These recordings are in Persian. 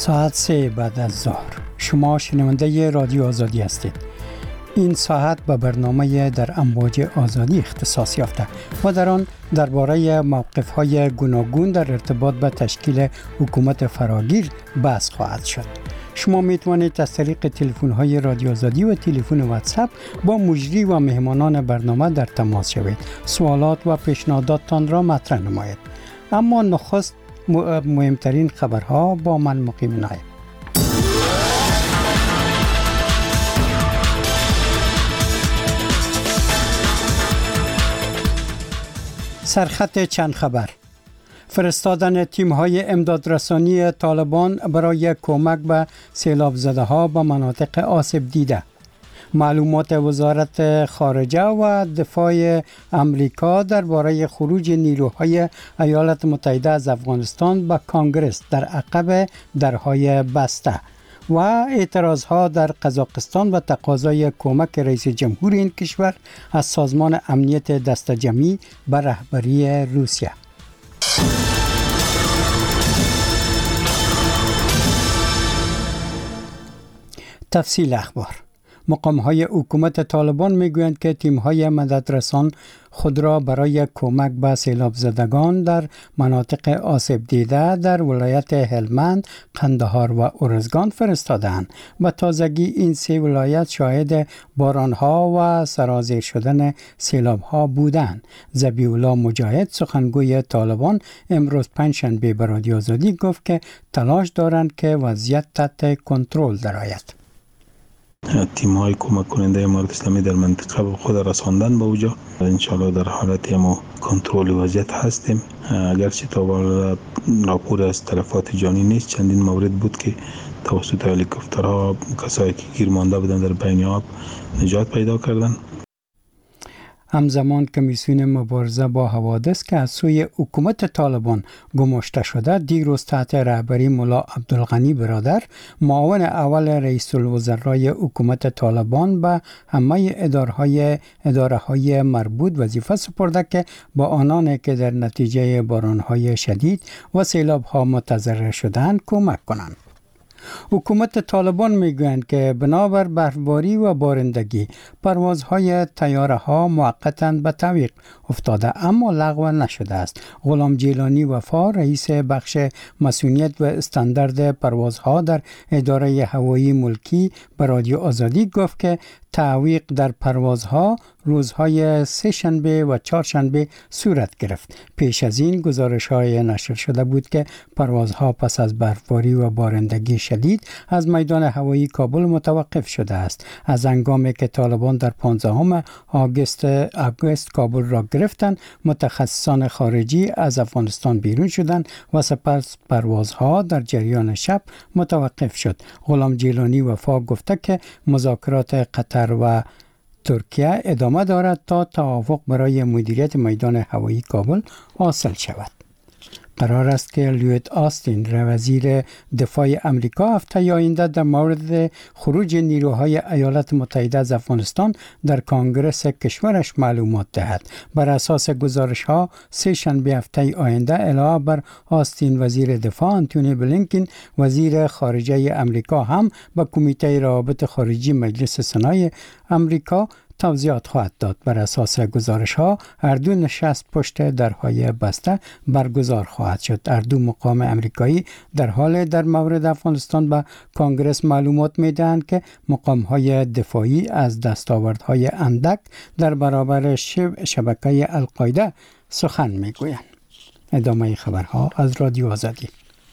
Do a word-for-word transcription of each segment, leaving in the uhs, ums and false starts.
ساعت سه بعد از ظهر. شما شنونده رادیو آزادی هستید. این ساعت به برنامه در امواج آزادی اختصاص یافته و در آن درباره موقف‌های گوناگون در ارتباط به تشکیل حکومت فراگیر بحث خواهد شد. شما میتوانید از طریق تلفن‌های رادیو آزادی و تلفن واتساپ با مجری و مهمانان برنامه در تماس شوید. سوالات و پیشنهاداتتان را مطرح نمایید. اما نخست مهمترین خبرها با من مقیم نایب. سرخط چند خبر. فرستادن تیم‌های امدادرسانی طالبان برای کمک به سیلاب زده ها به مناطق آسیب دیده. معلومات وزارت خارجه و دفاع امریکا درباره خروج نیروهای ایالات متحده از افغانستان به کانگرس در عقب درهای بسته و اعتراضها در قزاقستان و تقاضای کمک رئیس جمهور این کشور از سازمان امنیت دست جمعی به رهبری روسیه. تفصیل اخبار. مقام‌های حکومت طالبان میگویند که تیم‌های مددرسان خود را برای کمک به سیلاب زدگان در مناطق آسیب دیده در ولایت هلمند، قندهار و ارزگان فرستادند. به تازگی این سه ولایت شاهد باران‌ها و سرازیر شدن سیلاب‌ها بودند. ذبیح‌الله مجاهد سخنگوی طالبان امروز پنجشنبه به رادیو آزادی گفت که تلاش دارند که وضعیت تحت کنترل درآید. تیم های کمک کننده امارات اسلامی در منطقه خود رساندن به اوجا. انشالله در حالت ما کنترل وضعیت هستیم. اگرچه تا حالا راپور از تلفات جانی نیست، چندین مورد بود که توسط هلیکوپترها کسایی که گیر مانده بودن در بین آب نجات پیدا کردن. همزمان کمیسیون مبارزه با حوادث که از سوی حکومت طالبان گماشته شده دیروز تحت رهبری ملا عبدالغنی برادر، معاون اول رئیس الوزرای حکومت طالبان، به همه ادارهای اداره‌های مربوط وظیفه سپرده که با آنان که در نتیجه باران‌های شدید و سیلاب‌ها متضرر شدند کمک کنند. حکومت طالبان میگویند که بنابر برفباری و بارندگی پروازهای طیاره ها موقتا به تعویق افتاده اما لغو نشده است. غلام جیلانی وفا، رئیس بخش مسئولیت و استاندارد پروازها در اداره هوایی ملکی، به رادیو آزادی گفت که تعویق در پروازها روزهای سه شنبه و چهار شنبه صورت گرفت. پیش از این گزارش‌های نشر شده بود که پروازها پس از برفباری و بارندگی شدید از میدان هوایی کابل متوقف شده است. از هنگامی که طالبان در پانزدهم آگوست آگوست کابل را گرفتند، متخصصان خارجی از افغانستان بیرون شدند و سپس پروازها در جریان شب متوقف شد. غلام جیلانی وفا گفته که مذاکرات قطر و ترکیه ادامه دارد تا توافق برای مدیریت میدان هوایی کابل حاصل شود. قرار است که لوید آستین، وزیر دفاع امریکا، هفته آینده در مورد خروج نیروهای ایالات متحده از افغانستان در کانگرس کشورش معلومات دهد. بر اساس گزارش‌ها سه شنبه هفته آینده علاوه بر آستین، وزیر دفاع آنتونی بلینکن، وزیر خارجه امریکا، هم به کمیته روابط خارجی مجلس سنای امریکا توضیحات خواهد داد. بر اساس گزارش ها هر دو نشست پشت درهای بسته برگزار خواهد شد. هر دو مقام امریکایی در حال در مورد افغانستان به کانگرس معلومات میدهند که مقام های دفاعی از دستاوردهای اندک در برابر شب شبکه القاعده سخن میگویند. ادامه خبرها از رادیو آزادی.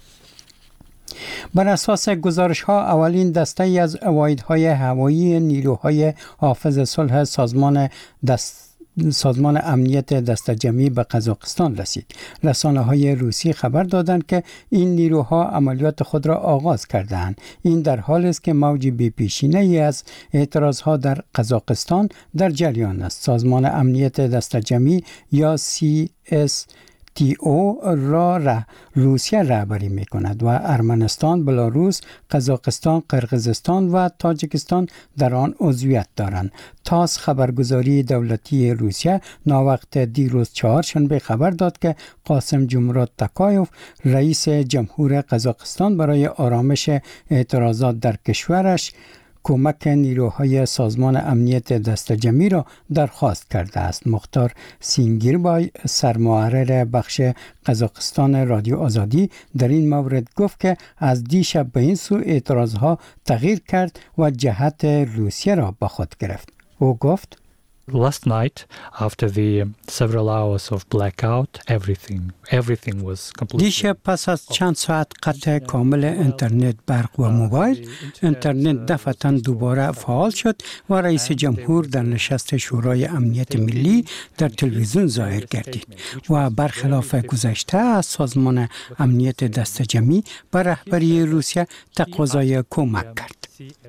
بر اساس گزارش‌ها اولین دسته از واحدهای هوایی نیروهای حافظ صلح سازمان دست سازمان امنیت دست جمعی به قزاقستان رسید. رسانه‌های روسی خبر دادند که این نیروها عملیات خود را آغاز کردند. این در حالی است که موج بی‌پیشینه‌ای از اعتراضها در قزاقستان در جریان است. سازمان امنیت دست جمعی یا سی اس تی او را, را روسیه رهبری می کند و ارمنستان، بلاروس، قزاقستان، قرقیزستان و تاجیکستان در آن عضویت دارند. تاس خبرگزاری دولتی روسیه ناوقت دیروز چهارشنبه خبر داد که قاسم جمرات تاکایوف رئیس جمهور قزاقستان برای آرامش اعتراضات در کشورش کمک نیروهای سازمان امنیت دست جمعی را درخواست کرده است. مختار سینگیربای سرمحرر بخش قزاقستان رادیو آزادی در این مورد گفت که از دیشب به این سو اعتراضها تغییر کرد و جهت روسیه را به خود گرفت. او گفت Last night, after the several hours of blackout, everything, everything was completely... دیشب پس از چند ساعت قطع کامل اینترنت، برق و موبایل، اینترنت دفعتاً دوباره فعال شد و رئیس جمهور در نشست شورای امنیت ملی در تلویزیون ظاهر گردید و برخلاف گذشته از سازمان امنیت دست جمعی به رهبری روسیه تقاضای کمک کرد.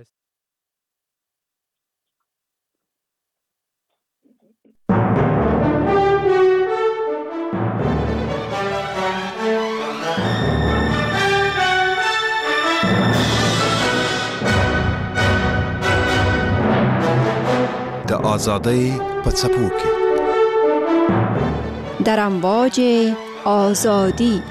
د آزادی په څپو کې در امواج آزادی.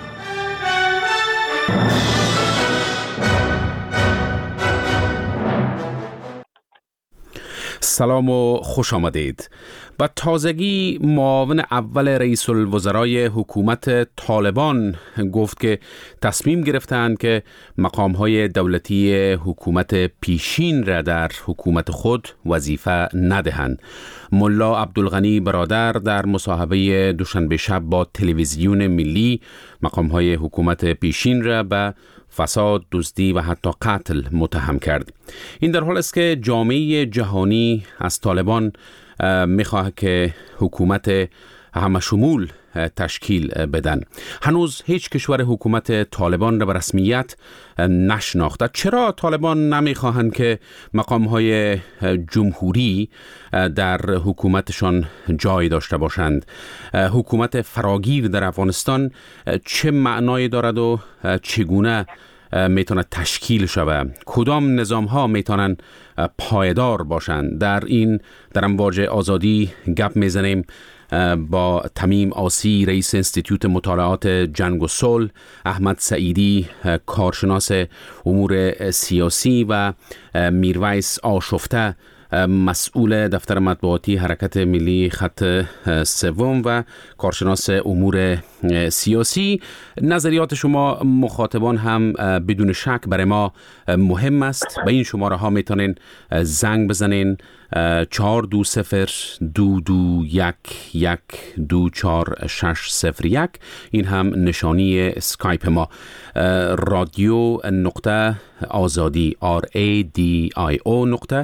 سلام و خوش آمدید. با تازگی معاون اول رئیس الوزرای حکومت طالبان گفت که تصمیم گرفتند که مقام‌های دولتی حکومت پیشین را در حکومت خود وظیفه ندهند. ملا عبدالغنی برادر در مصاحبه دوشنبه شب با تلویزیون ملی مقام‌های حکومت پیشین را به فساد، دزدی و حتی قتل متهم کرد. این در حالی است که جامعه جهانی از طالبان میخواه که حکومت همشمول تشکیل بدن. هنوز هیچ کشور حکومت طالبان را به رسمیت نشناخته. چرا طالبان نمیخواهند که مقام‌های جمهوری در حکومتشان جای داشته باشند؟ حکومت فراگیر در افغانستان چه معنایی دارد و چگونه میتونه تشکیل شود؟ کدام نظام ها میتونن پایدار باشند؟ در این در امواج آزادی گپ میزنیم با تمیم آسی، رئیس انستیتوت مطالعات جنگ و صلح، احمد سعیدی، کارشناس امور سیاسی و میرویس آشفته، مسئول دفتر مطبوعاتی حرکت ملی خط سوم و کارشناس امور سیاسی. نظریات شما مخاطبان هم بدون شک برای ما مهم است. به این شماره ها میتونین زنگ بزنین چهار دو صفر دو دو یک یک دو چهار شش صفر یک. این هم نشانی اسکایپ ما، رادیو نقطه آزادی آر ای دی آی او نقطه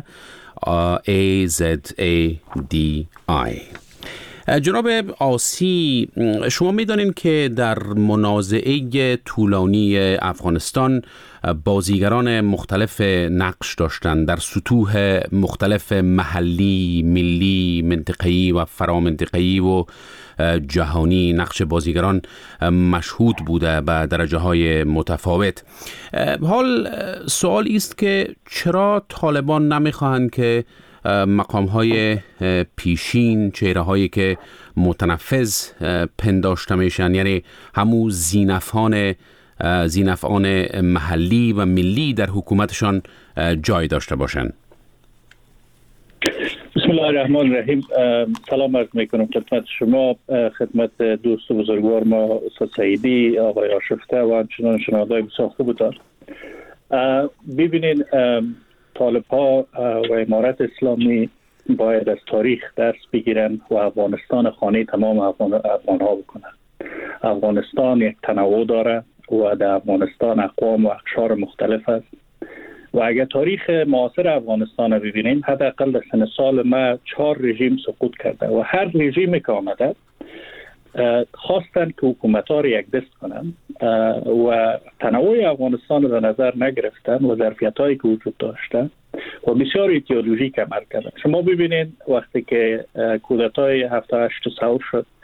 A Z A D I. جناب آسی، شما میدانین که در منازعه طولانی افغانستان بازیگران مختلف نقش داشتند در سطوح مختلف محلی، ملی، منطقه‌ای و فرامنطقه‌ای و جهانی. نقش بازیگران مشهود بوده به درجه های متفاوت. حال سوال است که چرا طالبان نمیخواهند که مقام های پیشین، چهره هایی که متنفذ پنداشته میشن، یعنی همون زینفان زینفعان محلی و ملی در حکومتشان جای داشته باشند؟ بسم الله الرحمن الرحیم. سلام عرض میکنم خدمت شما، خدمت دوست و بزرگوار ما استاد سعیدی، آقای آشفته و همچنان شنوندگان بسیار خوبتان. ببینین، طالب ها و امارت اسلامی باید از تاریخ درس بگیرن و افغانستان خانه تمام افغان, افغان ها بکنن. افغانستان یک تنوع داره و در افغانستان اقوام و اقشار مختلف است و اگر تاریخ معاصر افغانستان رو ببینیم، حداقل در سن سال ما چهار رژیم سقوط کرده و هر رژیمی که آمده خواستن که حکومت ها رو یک دست کنن و تنوع افغانستان رو در نظر نگرفتن و ظرفیت هایی که وجود داشته و بسیار ایدئولوژیک عمل کردن. شما ببینید وقتی که کودتای هفتاد و هشت سال شد،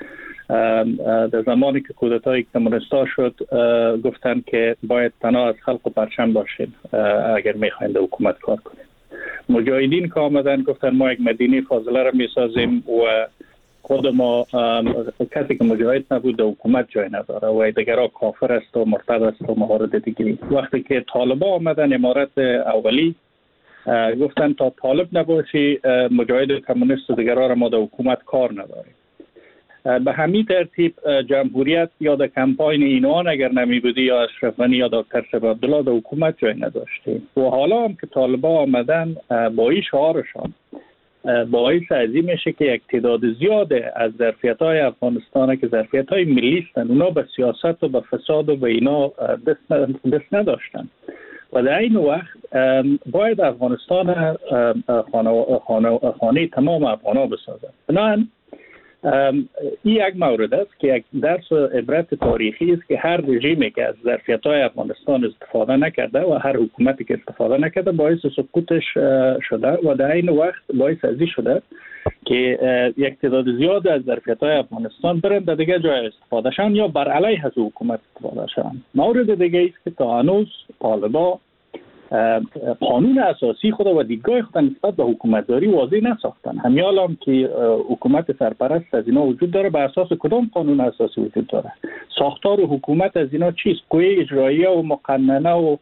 در زمانی که کودتای کمونیستا شد گفتن که باید تنها از خلق و پرچم باشین اگر میخواین در حکومت کار کنین. مجاهدین که آمدن گفتن ما یک مدینه فاضله را میسازیم و خود ما کسی که مجاهد نبود در حکومت جای نداره و دیگرها کافر است و مرتد است و موارد دیگری. وقتی که طالبا آمدن امارت اولی گفتن تا طالب نباشی مجاهد کمونیست و دیگرها را ما در حکومت کار نداریم. به همین ترتیب جمهوریت یا در کمپاین اینان اگر نمی بودی یا اشرف غنی یا دکتر شریف عبدالله در حکومت جای نداشتیم. و حالا هم که طالبا آمدن با این شعارشان باعث ازی میشه که یک تعداد زیاده از ظرفیت‌های افغانستان که ظرفیت‌های ملی هستند اونا به سیاست و به فساد و به اینا دست نداشتن و در این وقت باید افغانستان خانه, خانه, خانه تمام افغان‌ها بسازد. بنابراین این یک مورد است که یک درس و عبرت تاریخی است که هر رژیمی که از ظرفیت‌های افغانستان استفاده نکرده و هر حکومتی که استفاده نکرده باعث سقوطش شده و در این وقت باعث ازی شده که یک تعداد زیاد از ظرفیت‌های افغانستان برند در دیگه جای استفاده شن یا بر علیه از حکومت استفاده شن. مورد دیگه است که تا هنوز طالبا قانون اساسی خود و دیدگاه خود نسبت به حکومتداری واضح نساختن. همیال هم که حکومت سرپرست از اینا وجود داره بر اساس کدام قانون اساسی وجود داره؟ ساختار حکومت از اینا چیست؟ قوه اجراییه و مقننه و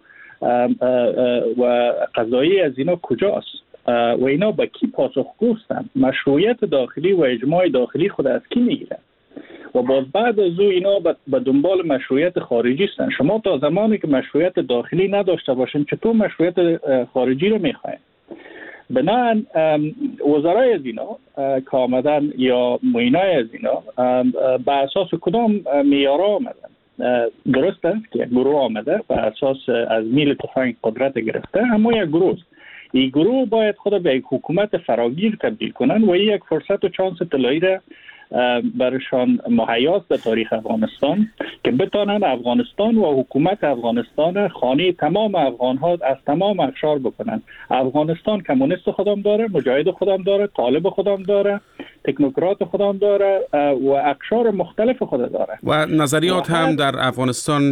و قضایی از اینا کجاست؟ و اینا با کی پاسخگو هستند؟ مشروعیت داخلی و اجماع داخلی خود از کی میگیرن؟ و باز بعد از او اینا به دنبال مشروعیت خارجی هستند. شما تا زمانی که مشروعیت داخلی نداشته باشین چطور مشروعیت خارجی رو میخواین؟ بنابراین وزرای از اینا که آمدن یا معینای از اینا به اساس کدام معیارها آمدن؟ درست است که گروه آمده به اساس از میل تفنگ قدرت گرفته، اما یک گروه است. این گروه باید خود به یک حکومت فراگیر تبدیل کنن و یک فرصت و چانس طلایی را برشان مهیاست در تاریخ افغانستان که بتانن افغانستان و حکومت افغانستان خانه تمام افغان‌ها از تمام اقشار بکنن. افغانستان کمونیست خودم داره، مجاهد خودم داره، طالب خودم داره، تکنوکرات خودم داره و اقشار مختلف خود داره و نظریات هم در افغانستان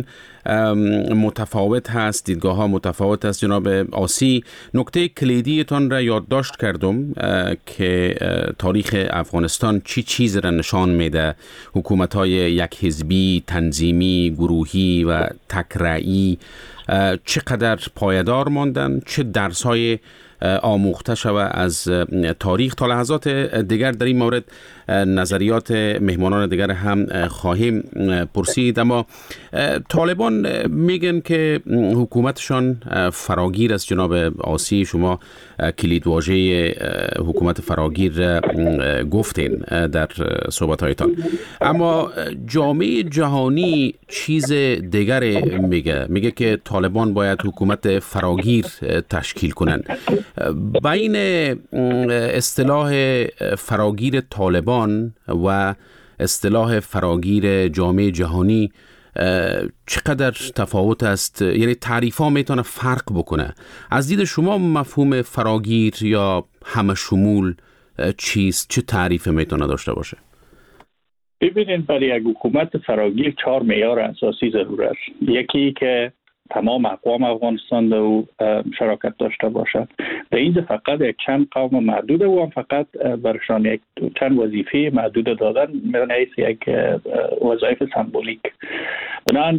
متفاوت هست، دیدگاه ها متفاوت است. جناب آسی، نکته کلیدیتان را یادداشت کردم که تاریخ افغانستان چی چیز را نشان میده. حکومت های یک حزبی، تنظیمی، گروهی و تکرعی چقدر پایدار ماندن، چه درس های آموخته شود از تاریخ. تا لحظات دیگر در این مورد نظریات مهمانان دیگر هم خواهیم پرسید. اما طالبان میگن که حکومتشان فراگیر است. جناب آسی، شما کلیدواژه حکومت فراگیر گفتین در صحبت‌هایتان، اما جامعه جهانی چیز دیگر میگه. میگه که طالبان باید حکومت فراگیر تشکیل کنن. بین اصطلاح فراگیر طالبان و اصطلاح فراگیر جامعه جهانی چقدر تفاوت است؟ یعنی تعریف ها میتونه فرق بکنه. از دید شما مفهوم فراگیر یا همه شمول چیست؟ چه تعریف میتونه داشته باشه؟ ببینید، برای یک حکومت فراگیر چهار معیار اساسی ضرور است. یکی که تمام اقوام افغانستان در شراکت داشته باشد. در اینجا فقط یک چند قوم محدود و هم فقط برشان یک چند وظیفه محدود دادن میرن حیث یک وظایف سمبولیک. بنابراین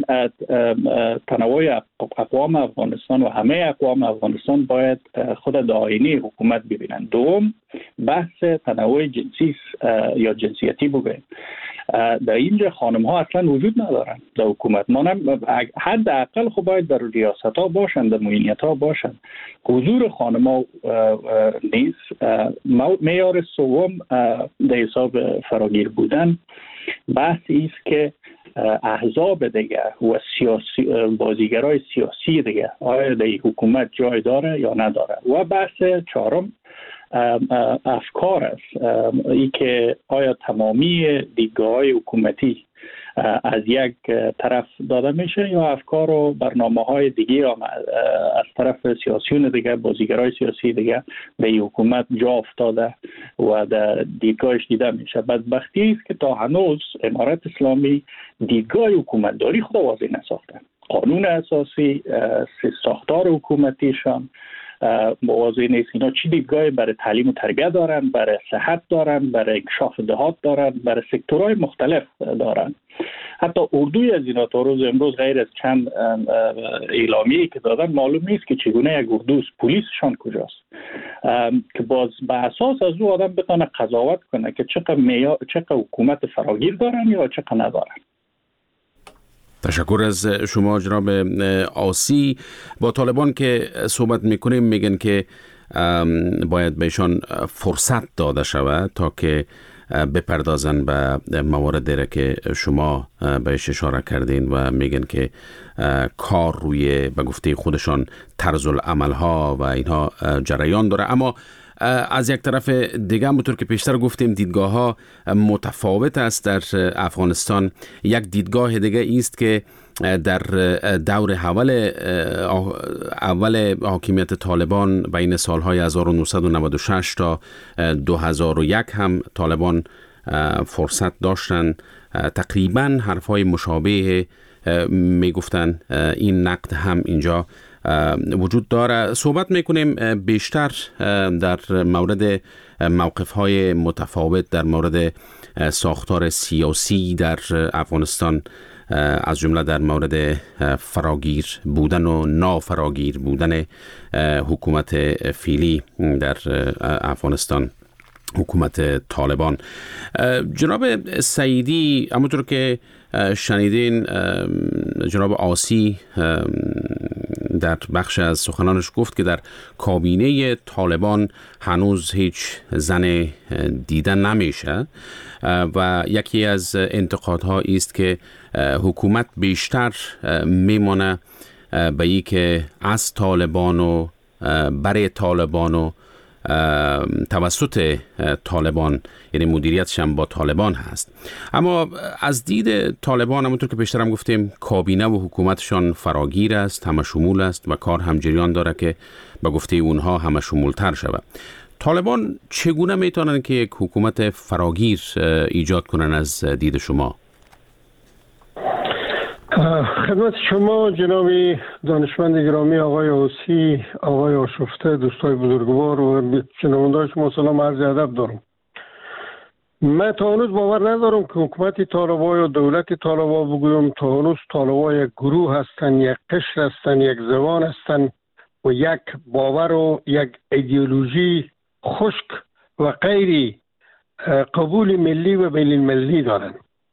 تنوع اقوام افغانستان و همه اقوام افغانستان باید خود در آینه حکومت ببینند. دوم، بحث تنوع جنسی یا جنسیتی بگویم. در اینجا خانم ها اصلا وجود ندارن در حکومت. ما حداقل خب باید در ریاست ها باشند، در معینیت ها باشند. حضور خانم ها نیست. معیار سوم در حساب فراگیر بودن بحثی است که احزاب دیگه و سیاسی بازیگرای سیاسی دیگه آیا در حکومت جای داره یا نداره. و بحث چهارم افکار است، ای که آیا تمامی دیدگاه‌های حکومتی از یک طرف داده میشه یا افکار و برنامه های دیگه هم از طرف سیاسیون دیگه، بازیگرای سیاسی دیگه به حکومت جا افتاده و در دیدگاهش دیده میشه. بدبختی است که تا هنوز امارت اسلامی دیدگاه حکومتداری خود واضح نساخته. قانون اساسی، ساختار حکومتیشان موازی نیست. اینا چی دیدگاهی برای تعلیم و تربیت دارن، برای صحت دارن، برای انکشاف دهات دارن، برای سکتورهای مختلف دارن. حتی اردوی از اینا تا روز امروز غیر از چند اعلامیه‌ای که دادن معلوم نیست که چگونه یک اردوست، پلیسشان کجاست، که باز به اساس از او آدم بتونه قضاوت کنه که چقدر معیار، چقدر حکومت فراگیر دارن یا چقدر ندارن. تشکر از شما جناب آسی. با طالبان که صحبت میکنیم میگن که باید بهشان فرصت داده شود تا که بپردازن به مواردی که شما بهش اشاره کردین و میگن که کار روی به گفته خودشان طرز العمل ها و اینها جریان داره. اما از یک طرف دیگه همونطور که پیشتر گفتیم دیدگاه ها متفاوت است در افغانستان. یک دیدگاه دیگه است که در دور اول اول حاکمیت طالبان بین سالهای هزار و نهصد و نود و شش تا دو هزار و یک هم طالبان فرصت داشتن تقریبا حرفهای مشابه میگفتن. این نقد هم اینجا وجود داره. صحبت میکنیم بیشتر در مورد موقف‌های متفاوت در مورد ساختار سیاسی در افغانستان، از جمله در مورد فراگیر بودن و نافراگیر بودن حکومت فعلی در افغانستان، حکومت طالبان. جناب سعیدی، همونطور که شنیدین جناب آسی در بخش از سخنانش گفت که در کابینه طالبان هنوز هیچ زن دیدن نمیشه و یکی از انتقادها است که حکومت بیشتر میمانه به ای که از طالبان و برای طالبان و توسط طالبان، یعنی مدیریتش هم با طالبان هست. اما از دید طالبان همونطور که پیشتر هم گفتیم کابینه و حکومتشان فراگیر است، همه شمول است و کار هم جریان داره که به گفته اونها همه شمولتر شود. طالبان چگونه میتونن که یک حکومت فراگیر ایجاد کنن از دید شما؟ خدمت شما جناب دانشمند گرامی آقای آسی، آقای آشفته، دوستای بزرگوار و شنوندگان شما سلام عرض ادب دارم. من تا هنوز باور ندارم که حکومت طالبان یا دولت طالبان بگویم تا هنوز طالبان یک گروه هستن، یک قشر هستن، یک زبان هستن و یک باور و یک ایدئولوژی خشک و غیر قبول ملی و بین المللی دارن.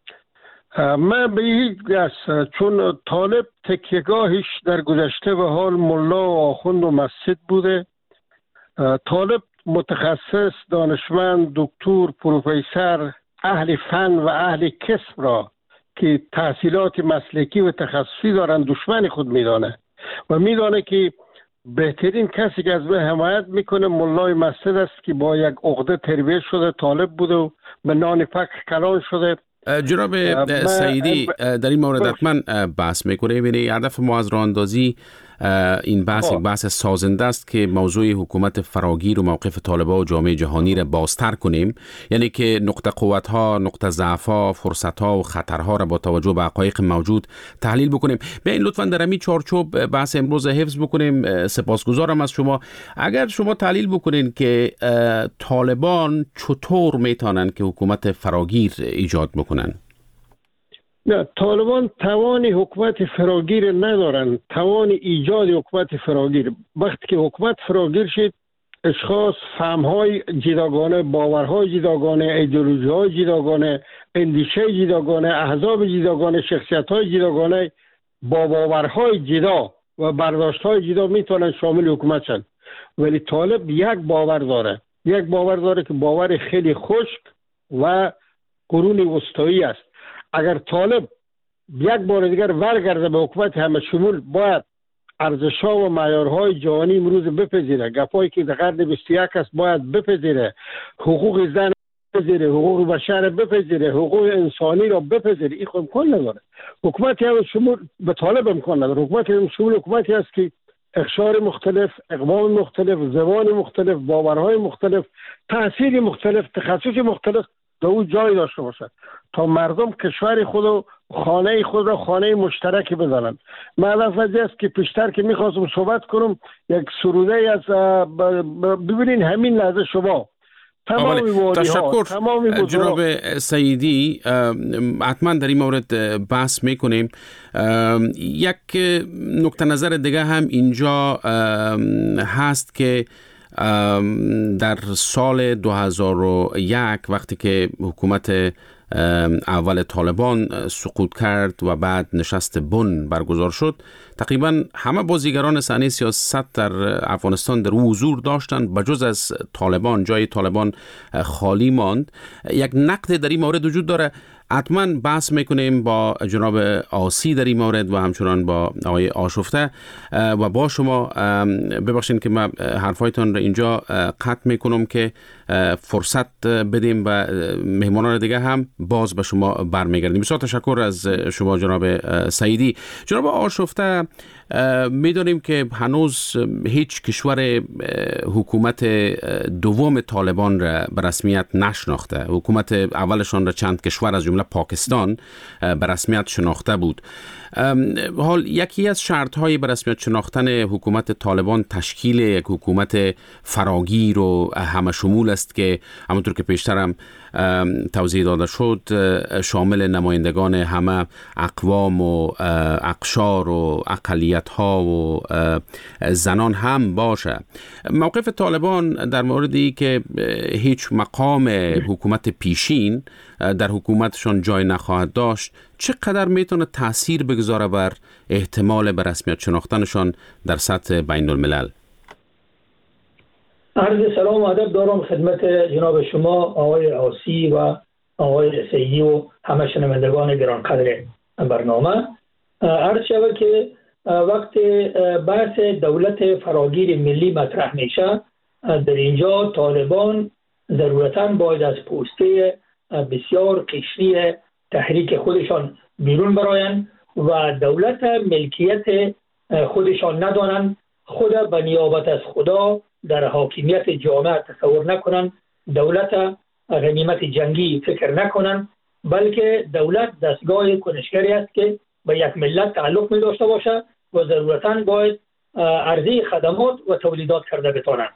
من به این است چون طالب تکیهگاهش در گذشته به حال ملا و آخوند و مسجد بوده. طالب متخصص، دانشمند، دکتر، پروفسور، اهل فن و اهل کسب را که تحصیلات مسلکی و تخصصی دارن دشمن خود میدانه و میدانه که بهترین کسی که از به حمایت میکنه ملای مسجد است که با یک عقده تربیت شده طالب بوده و به نان فقر کلان شده. جناب سعیدی در این مورد حتما بحث میکنه. ببینید هدف ما از راه اندازی این بحث یک بحث سازنده است که موضوع حکومت فراگیر و موقف طالبان و جامعه جهانی را بازتر کنیم، یعنی که نقطه قوت ها، نقطه ضعف ها، فرصت ها و خطرها را با توجه به حقایق موجود تحلیل بکنیم. بیاین لطفا در همین چارچوب بحث امروز حفظ بکنیم. سپاسگزارم از شما. اگر شما تحلیل بکنین که طالبان چطور میتونن که حکومت فراگیر ایجاد بکنن؟ نه، طالبان توان حکومت فراگیر ندارن، توان ایجاد حکومت فراگیر. وقتی که حکومت فراگیر شد اشخاص فهم‌های جداگانه، باورهای جداگانه، ایدئولوژی‌های جداگانه، اندیشه جداگانه، احزاب جداگانه، شخصیت‌های جداگانه با باورهای جدا و برداشت‌های جدا میتونن شامل حکومت شن. ولی طالب یک باور داره، یک باور داره که باور خیلی خشک و قرون وسطایی است. اگر طالب یک بار دیگر برگرده به حکومت همه شمول باید ارزش‌ها و معیارهای جهانی امروز بپذیره، گپایی که در قرن بیست و یک است باید بپذیره، حقوق زن بپذیره، حقوق بشر بپذیره، حقوق انسانی را بپذیره، این خود امکان نداره. حکومتی هم شمول به طالب امکان نداره. حکومتی هم شمول حکومتی است که اقشار مختلف، اقوام مختلف، زبان مختلف، باورهای مختلف، تحصیل مختلف، تخصص مختلف در او جای داشته باشد تا مردم کشور خود و خانه خود را خانه مشترکی بدانند. معلوم است که پیشتر که میخواستم صحبت کنم یک سروده از ببینین همین لحظه شما تمام تشکر جناب سیدی، حتما در این مورد بحث میکنیم. یک نکته نظر دیگه هم اینجا هست که در سال دو هزار و یک وقتی که حکومت اول طالبان سقوط کرد و بعد نشست بن برگزار شد، تقریبا همه بازیگران صحنه سیاست در افغانستان در او حضور داشتند، بجز از طالبان. جای طالبان خالی ماند. یک نقد در این مورد وجود داره، حتما بحث میکنیم با جناب آسی در این مورد و همچنان با آقای آشفته و با شما. ببخشید که من حرفایتان را اینجا قطع میکنم که فرصت بدیم و مهمانان دیگه هم باز به شما برمیگردیم. بسیار تشکر از شما جناب سیدی. جناب آشفته، میدونیم که هنوز هیچ کشور حکومت دوم طالبان را به رسمیت نشناخته. حکومت اولشان را چند کشور از جمله پاکستان به رسمیت شناخته بود. حال یکی از شرط‌های به رسمیت شناختن حکومت طالبان تشکیل یک حکومت فراگیر و همه شمول است که همونطور که پیشترم توضیح داده شد شامل نمایندگان همه اقوام و اقشار و اقلیت‌ها و زنان هم باشه. موقف طالبان در موردی که هیچ مقام حکومت پیشین در حکومتشان جای نخواهد داشت، چقدر میتونه تأثیر بگذاره بر احتمال به رسمیت شناختنشان در سطح بین الملل؟ عرض سلام و ادب دارم خدمت جناب شما آقای آسی و آقای سیدی و همه شنوندگان گرانقدر برنامه. عرض شود که وقت بحث دولت فراگیر ملی مطرح میشه، در اینجا طالبان ضرورتاً باید از پوسته بسیار قشری تحریک خودشان بیرون براین و دولت ملکیت خودشان ندانند، خود به نیابت از خدا در حاکمیت جامعه تصور نکنند، دولت غنیمت جنگی فکر نکنند، بلکه دولت دستگاه کنشگری است که به یک ملت تعلق می داشته باشد و ضرورتاً باید عرضه خدمات و تولیدات کرده بتوانند.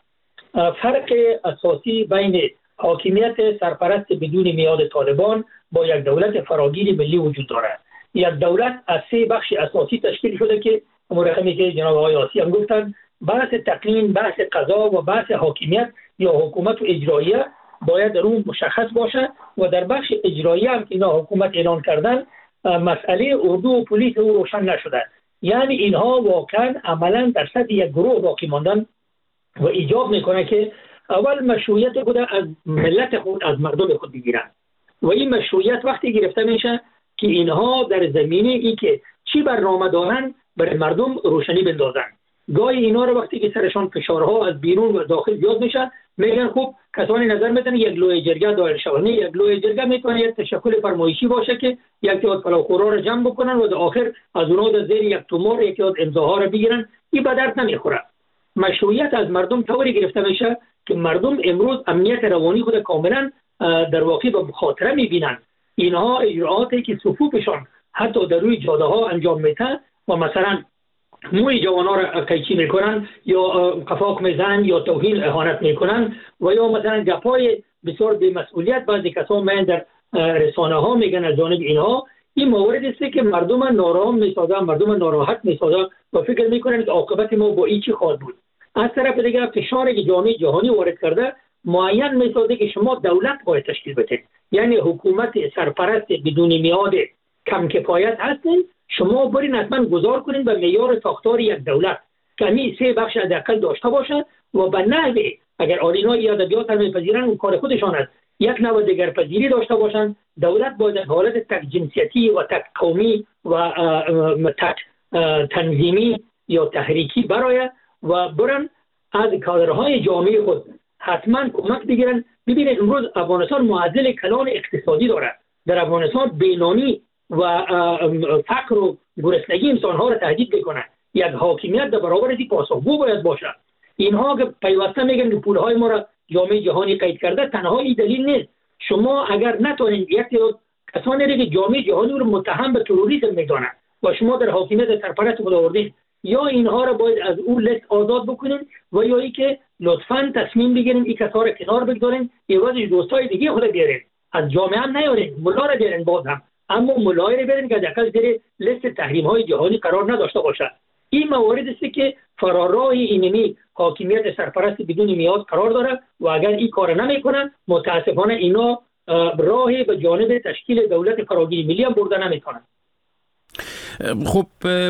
فرق اساسی بین حاکمیت سرپرست بدون میاد طالبان با یک دولت فراگیر ملی وجود دارد. یک دولت از سه بخش اساسی تشکیل شده که مرخمی که جناب آقای آسی هم گفتند، بحث تقنین، بحث قضا و بحث حاکمیت یا حکومت و اجراییه باید در اون مشخص باشه و در بخش اجراییه هم که اینا حکومت اعلان کردن مسئله اردو و پلیس او روشن نشده. یعنی اینها واقعا عملا در سطح یک گروه باقی ماندن و ایجاب میکنه که اول مشروعیت خود از ملت خود از مردم خود بگیرن و این مشروعیت وقتی گرفته میشه که اینها در زمینه ای که چی برنامه دارن برای مردم روشنی بندازن. گاهی اینا رو وقتی که سرشان فشارها از بیرون و داخل زیاد میشه میگن خب کسانی نظر میتونه یک لوی جرگه دایر شود. نه، یک لوی جرگه میتونه یک تشکل فرمایشی باشه که یک تعداد فلاخورا رو جمع بکنن و در آخر از اونها در زیر یک تومار یک تعداد امضاها رو بگیرن. این به درد نمیخوره. مشروعیت از مردم طوری گرفته میشه که مردم امروز امنیت روانی خود کاملا در واقع به مخاطره میبینن. اینها اجراعاتی که صفوفشان حتی در روی جاده ها انجام میده و مثلا موی جوانا را قیچی میکنن یا قفاق میزنن یا توهین اهانت میکنن و یا مثلا گپای بسیار بی‌مسئولیت بعضی کسان میان در رسانه ها میگن از جانب اینها. این موارد است که مردم ناراحت میسازه، مردم ناراحت میسازه و فکر میکنن که عاقبت ما با این چی خواهد بود. از طرف دیگه فشاری که جامعه جهانی وارد کرده معین میسازه که شما دولت باید تشکیل بدید. یعنی حکومت سرپرست بدون میاد کم کفایت هستین، شما برین حتما گذار کنین به معیار ساختار یک دولت که همین سه بخش حداقل داشته باشه و به نحوه اگر آلینای ادبیات هم میپذیرن اون کار خودشان است، یک نوع دیگرپذیری داشته باشن. دولت باید حالت تک جنسیتی و تک قومی و تک تنظیمی یا تحریکی برای و برن از کادرهای جامعه خود حتما کمک بگیرن. ببینید امروز افغانستان معضل کلان اقتصادی داره. در افغانستان بینانی و فقر و گرسنگی انسان‌ها را تهدید میکنه. یک حاکمیت در برابر این پاسخگو باید باشه. اینها که پیوسته میگن که پولهای ما را جامعه جهانی قید کرده، تنها این دلیل نیست. شما اگر نتونید یک کسانی را که جامعه جهانی رو متهم به تروریسم میدانه و شما در حاکمیت سرپرست خود آوردید، یا اینها را باید از اون لیست آزاد بکنین و یا ای که لطفاً تصمیم بگیرین این کسا را کنار بگذارین، عوضش دوستای دیگه خود بیارین. از جامعه هم نیارین، ملا را بیارین باز هم، اما ملای را بیارین که حداقل زیر لیست تحریم های جهانی قرار نداشته باشد. این موارد است که فراراه اینمی حاکمیت سرپرست بدون میاد قرار داره و اگر این کار نمیکنن متاسفانه اینا راهی به جانب تشکیل دولت فراگیری ملی هم برده نمیتونن. خب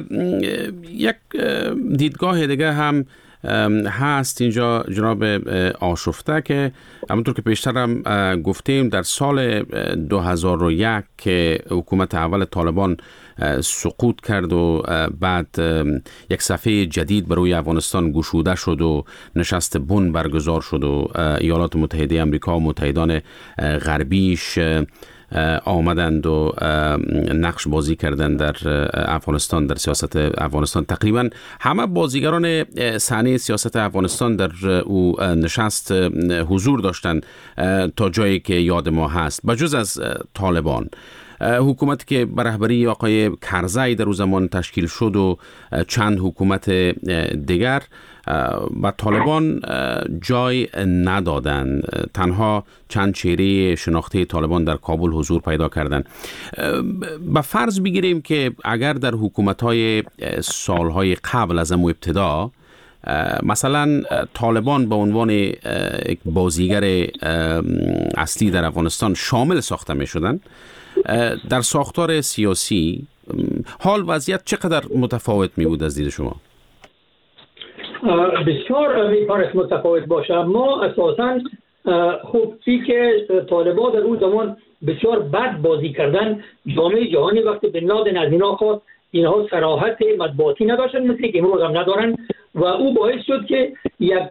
یک دیدگاه دیگه هم هست اینجا جناب آشفته که همونطور که پیشترم گفتیم در سال دو هزار و یک که حکومت اول طالبان سقوط کرد و بعد یک صفحه جدید برای افغانستان گشوده شد و نشست بن برگزار شد و ایالات متحده آمریکا و متحدان غربیش آمدند و نقش بازی کردند در افغانستان، در سیاست افغانستان. تقریبا همه بازیگران صحنه سیاست افغانستان در او نشست حضور داشتند تا جایی که یاد ما هست، بجز از طالبان. حکومتی که به رهبری آقای کرزی در او زمان تشکیل شد و چند حکومت دیگر و طالبان جای ندادند. تنها چند چهره شناخته طالبان در کابل حضور پیدا کردند. به فرض بگیریم که اگر در حکومت‌های سالهای قبل از امو ابتدا مثلا طالبان به عنوان یک بازیگر اصلی در افغانستان شامل ساخته می شدن، در ساختار سیاسی حال وضعیت چقدر متفاوت می بود از دید شما؟ بسیار میپارست متفاوت باشه. ما اساساً خوبی که طالبان در اون زمان بسیار بد بازی کردن، جامعه جهانی وقتی به نادن از اینا خواست، اینها صراحت مطبوعاتی نداشتن مثل که امروز هم ندارن و او باعث شد که یک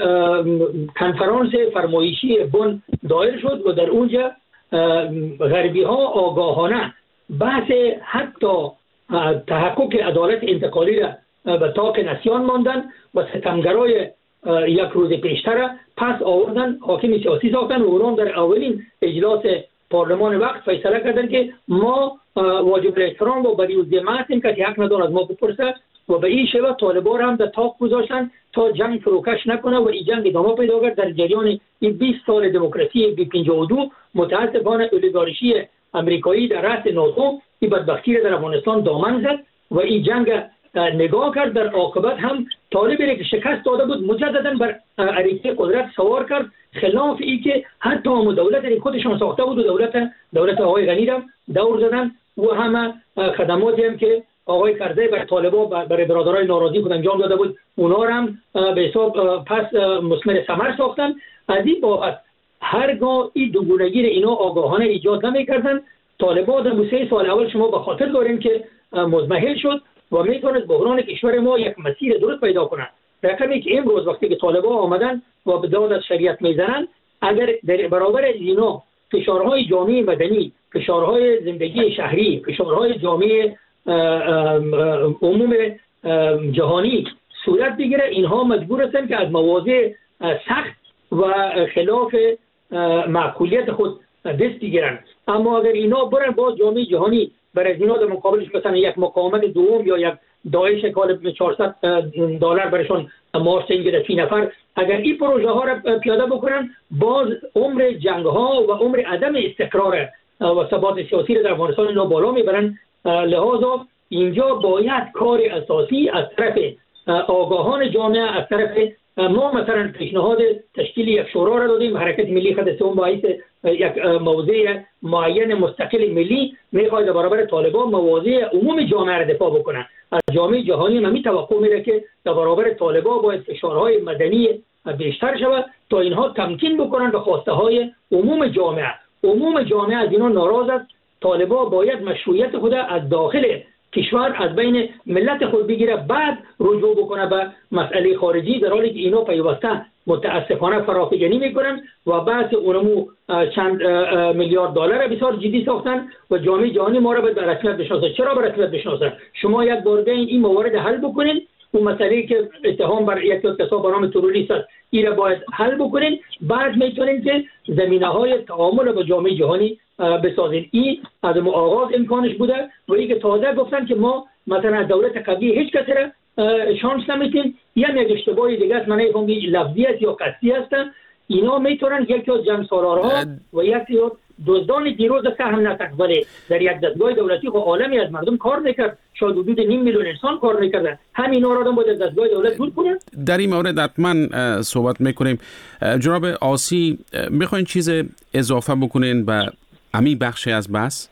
کنفرانس فرمایشی بن دایر شد و در اونجا غربی ها آگاهانه بحث حتی تحقق عدالت انتقالی را به تاک نسیان ماندن و ستمگرای یک روز پیشتر پس آوردن، حاکم سیاسی ساختن و اونم در اولین اجلاس پارلمان وقت فیصله کردن که ما واجب احترام و بریوزی هستیم، کسی حق نداره از ما بپرسه و به این شیوه طالبان هم در تاق گذاشتن تا جنگ فروکش نکنه و این جنگ ادامه پیدا کرد. در جریان این بیست سال دموکراسی بی پنجاه و دو متاسفانه اولیگارشی امریکایی در رأس ناتو این بدبختی را در افغانستان دامن زد و این جنگ نگاه کرد. در عاقبت هم طالبی که شکست داده بود مجددا بر عریضه قدرت سوار کرد، خلاف ای که حتی هم دولت خودشان ساخته بود و دولت دولت آقای غنی را دور زدن و همه خدماتی هم که آقای کرزی بر طالبان برای برادرای ناراضی خود انجام داده بود اونا هم به حساب پس مثمر ثمر ساختن. از این بابت هرگاه این دوگونگی اینا آگاهانه ایجاد نمی‌کردن، طالبان در سه سال اول شما به خاطر دارین که مزمحل شد و میتونست بحران کشور ما یک مسیر درست پیدا کنه. رقمی که امروز وقتی که طالبان آمدن و به داد از شریعت میزنن، اگر در برابر اینا فشارهای جامعه مدنی، فشارهای زندگی شهری، فشارهای جامعه عموم جهانی صورت بگیره، اینها مجبور هستند که از مواضع سخت و خلاف معقولیت خود دست بگیرن. اما اگر اینا برن با جامعه جهانی برای اینا در مقابلش مثلا یک مقاومت دوم یا یک داعش کال چهارصد دلار برشون معاش میگیره فی نفر، اگر این پروژه ها را پیاده بکنن، باز عمر جنگ ها و عمر عدم استقرار و ثبات سیاسی را در افغانستان اینا بالا میبرن. لحاظا اینجا باید کار اساسی از طرف آگاهان جامعه، از طرف ما مثلا پیشنهاد تشکیل یک شورا را دادیم، حرکت ملی خط سوم باعث یک موضع معین مستقل ملی میخواد در برابر طالبان مواضع عموم جامعه را دفاع بکنه. از جامعه جهانی هم توقع میره که در برابر طالبان باید فشارهای مدنی بیشتر شود تا اینها تمکین بکنن به خواسته های عموم جامعه. عموم جامعه از اینا ناراض است. طالبان باید مشروعیت خود از داخل کشور از بین ملت خود بگیره، بعد رجوع بکنه به مسئله خارجی، در حالی که اینا پیوسته متاسفانه فرافکنی میکنن و بحث اونمو چند میلیارد دلار بسیار جدی ساختن و جامعه جهانی ما را به رسمیت بشناسه. چرا به رسمیت بشناسه؟ شما یک بار این این موارد حل بکنین، اون مسئله که اتهام بر یک کسا به نام تروریست است این را باید حل بکنین، بعد میتونین که زمینه‌های تعامل با جامعه جهانی بسازین. این از آغاز امکانش بوده و اینکه تازه گفتن که ما مثلا دولت قبلی هیچ کسی را شانس نمیتیم، یا یک اشتباهی دیگه است، من نمی‌فهمم لفظی است یا قصدی است. اینا میتونن یکی از جنگ سالارها و یکی از دزدان دیروز سهم نتک، ولی در یک دستگاه دولتی خب عالمی از مردم کار میکرد، شاید حدود نیم میلیون انسان کار میکردن، همین ها را آدم باید از دستگاه دولت دور کنن. در این مورد حتما صحبت میکنیم. جناب آسی، میخواین چیز اضافه بکنین به همین بخشی از بحث؟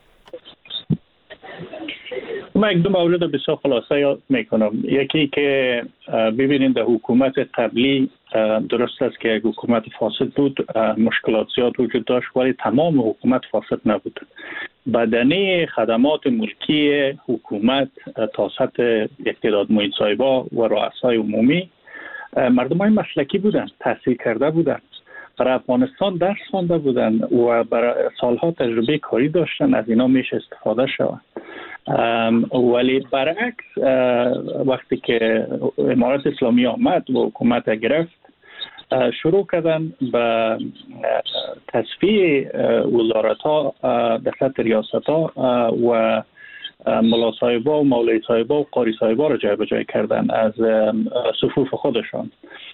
من یک دو مورد بسیار خلاصه یاد میکنم. یکی که ببینید در حکومت قبلی درست است که یک حکومت فاسد بود، مشکلات زیاد وجود داشت، ولی تمام حکومت فاسد نبود. بدنه خدمات ملکی حکومت تا سطح یک تعداد معین صاحبا و رؤسای عمومی مردم های مسلکی بودند، تحصیل کرده بودند، برای افغانستان درس خوانده بودند و برای سالها تجربه کاری داشتن، از اینا میشه استفاده شود. ولی برعکس وقتی که امارت اسلامی آمد و حکومت گرفت، شروع کردن به تصفیه وزارت ها در سطح ریاست ها و ملا صاحبا و مولوی صاحبا و قاری صاحبا را جای به جای کردن از صفوف خودشان.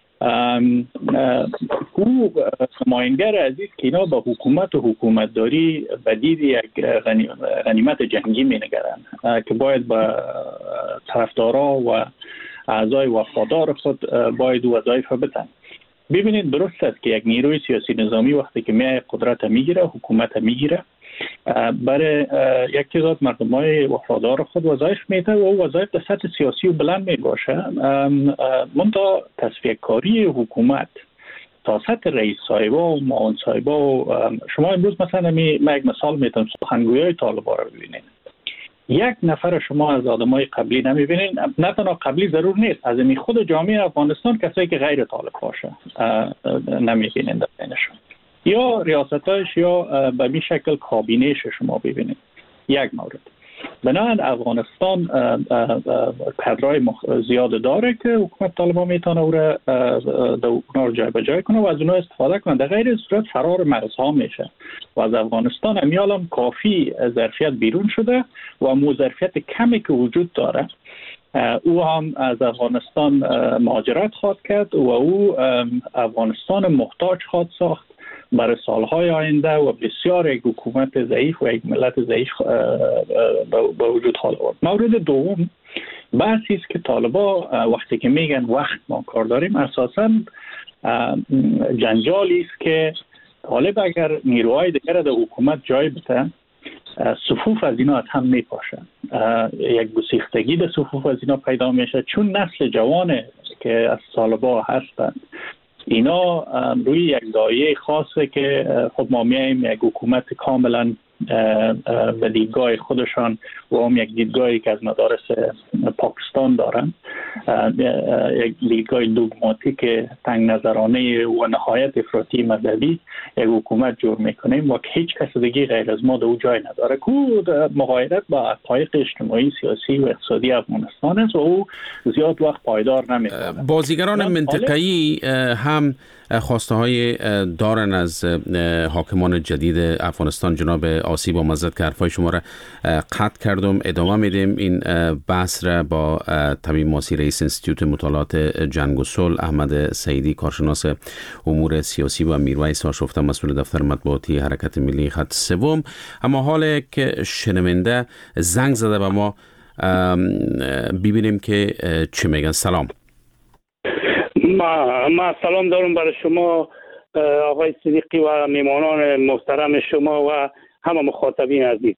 او نماینگر عزیز که اینا به حکومت و حکومتداری به دید یک غنیمت جنگی می نگرند که باید به طرفدارا و اعضای وفادار خود باید وظایف بدن. ببینید درست است که یک نیروی سیاسی نظامی وقتی که می قدرت میگیره، حکومت میگیره، برای یک تعداد مردمای وفادار خود وظایف میده و او وظایف در سطح سیاسی و بلند می باشه. منتها تصفیه کاری حکومت تا سطح رئیس صاحبا و معاون صاحبا و شما امروز مثلا می من یک مثال میتونم، سخنگویای طالبان رو ببینید، یک نفر شما از آدمای قبلی نمیبینید، نه تنها قبلی ضرور نیست، از این خود جامعه افغانستان کسایی که غیر طالب باشه نمیبینید در بینشون، یا ریاستایش یا به این شکل کابینهش شما ببینید. یک مورد. بنابراین افغانستان کادرای زیاد داره که حکومت طالبان میتونه او را اونا رو جای به جای کنه و از اونها استفاده کنه. در غیر صورت فرار مرزها میشه و از افغانستان همیالم کافی ظرفیت بیرون شده و مو ظرفیت کمی که وجود داره او هم از افغانستان مهاجرت خواهد کرد و او افغانستان محتاج خواهد ساخت برای سالهای آینده و بسیار یک حکومت ضعیف و یک ملت ضعیف به وجود خواهد آورد. مورد دوم بحثی است که طالبا وقتی که میگن وقت ما کار داریم، اساساً جنجالی است که طالب اگر نیروهای دیگر در حکومت جای بده، صفوف از اینا از هم میپاشن، یک گسیختگی در صفوف از اینا پیدا میشه، چون نسل جوانه که از طالبا هستند اینا روی یک دایره خاصه که خب ما میایم یک حکومت کاملا به دیدگاه خودشان و هم یک دیدگاهی که از مدارس پاکستان دارن، یک دیدگاه دوگماتیک تنگ نظرانه و نهایت افراطی مذهبی یک حکومت جور میکنیم و هیچ کس دیگه غیر از ما دو جای نداره که مغایرت با حقایق اجتماعی، سیاسی و اقتصادی افغانستان است و او زیاد وقت پایدار نمیمونه. بازیگران منطقه‌ای هم خواسته های دارن از حاکمان جدید افغانستان. جناب آسی، با مزد که حرفای شما را قطع کردم، ادامه میدیم این بحث را با تمیم ماسی، رئیس انستیتوت مطالعات جنگ و صلح، احمد سعیدی، کارشناس امور سیاسی و میرویس آشفته، مسئول دفتر مطبوعاتی حرکت ملی خط سوم. اما حال که شنونده زنگ زده به ما، ببینیم که چه میگن. سلام. ما, ما سلام دارم برای شما آقای صدیقی و میمانان محترم شما و همه مخاطبین عزیز.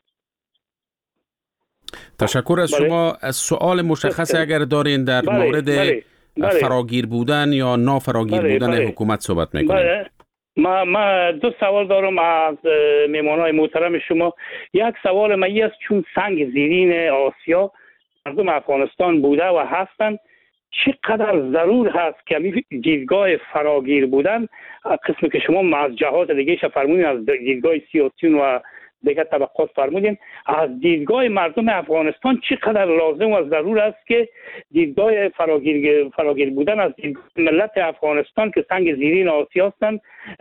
تشکر از بله. شما. سوال مشخص اگر دارین در بله. مورد بله. بله. فراگیر بودن یا نافراگیر بله. بودن بله. حکومت صحبت میکنیم. بله. ما ما دو سوال دارم از میمانای محترم شما. یک سوال من است، چون سنگ زیرین آسیا مردم افغانستان بوده و هستند، چقدر ضرور هست که همین دیدگاه فراگیر بودن، قسمی که شما از جهات دیگه فرمودین، از دیدگاه سیاسی و دیگه طبقات فرمودین، از دیدگاه مردم افغانستان چقدر لازم و ضرور است که دیدگاه فراگیر فراگیر بودن از دیدگاه ملت افغانستان که سنگ زیرین آسیا هستند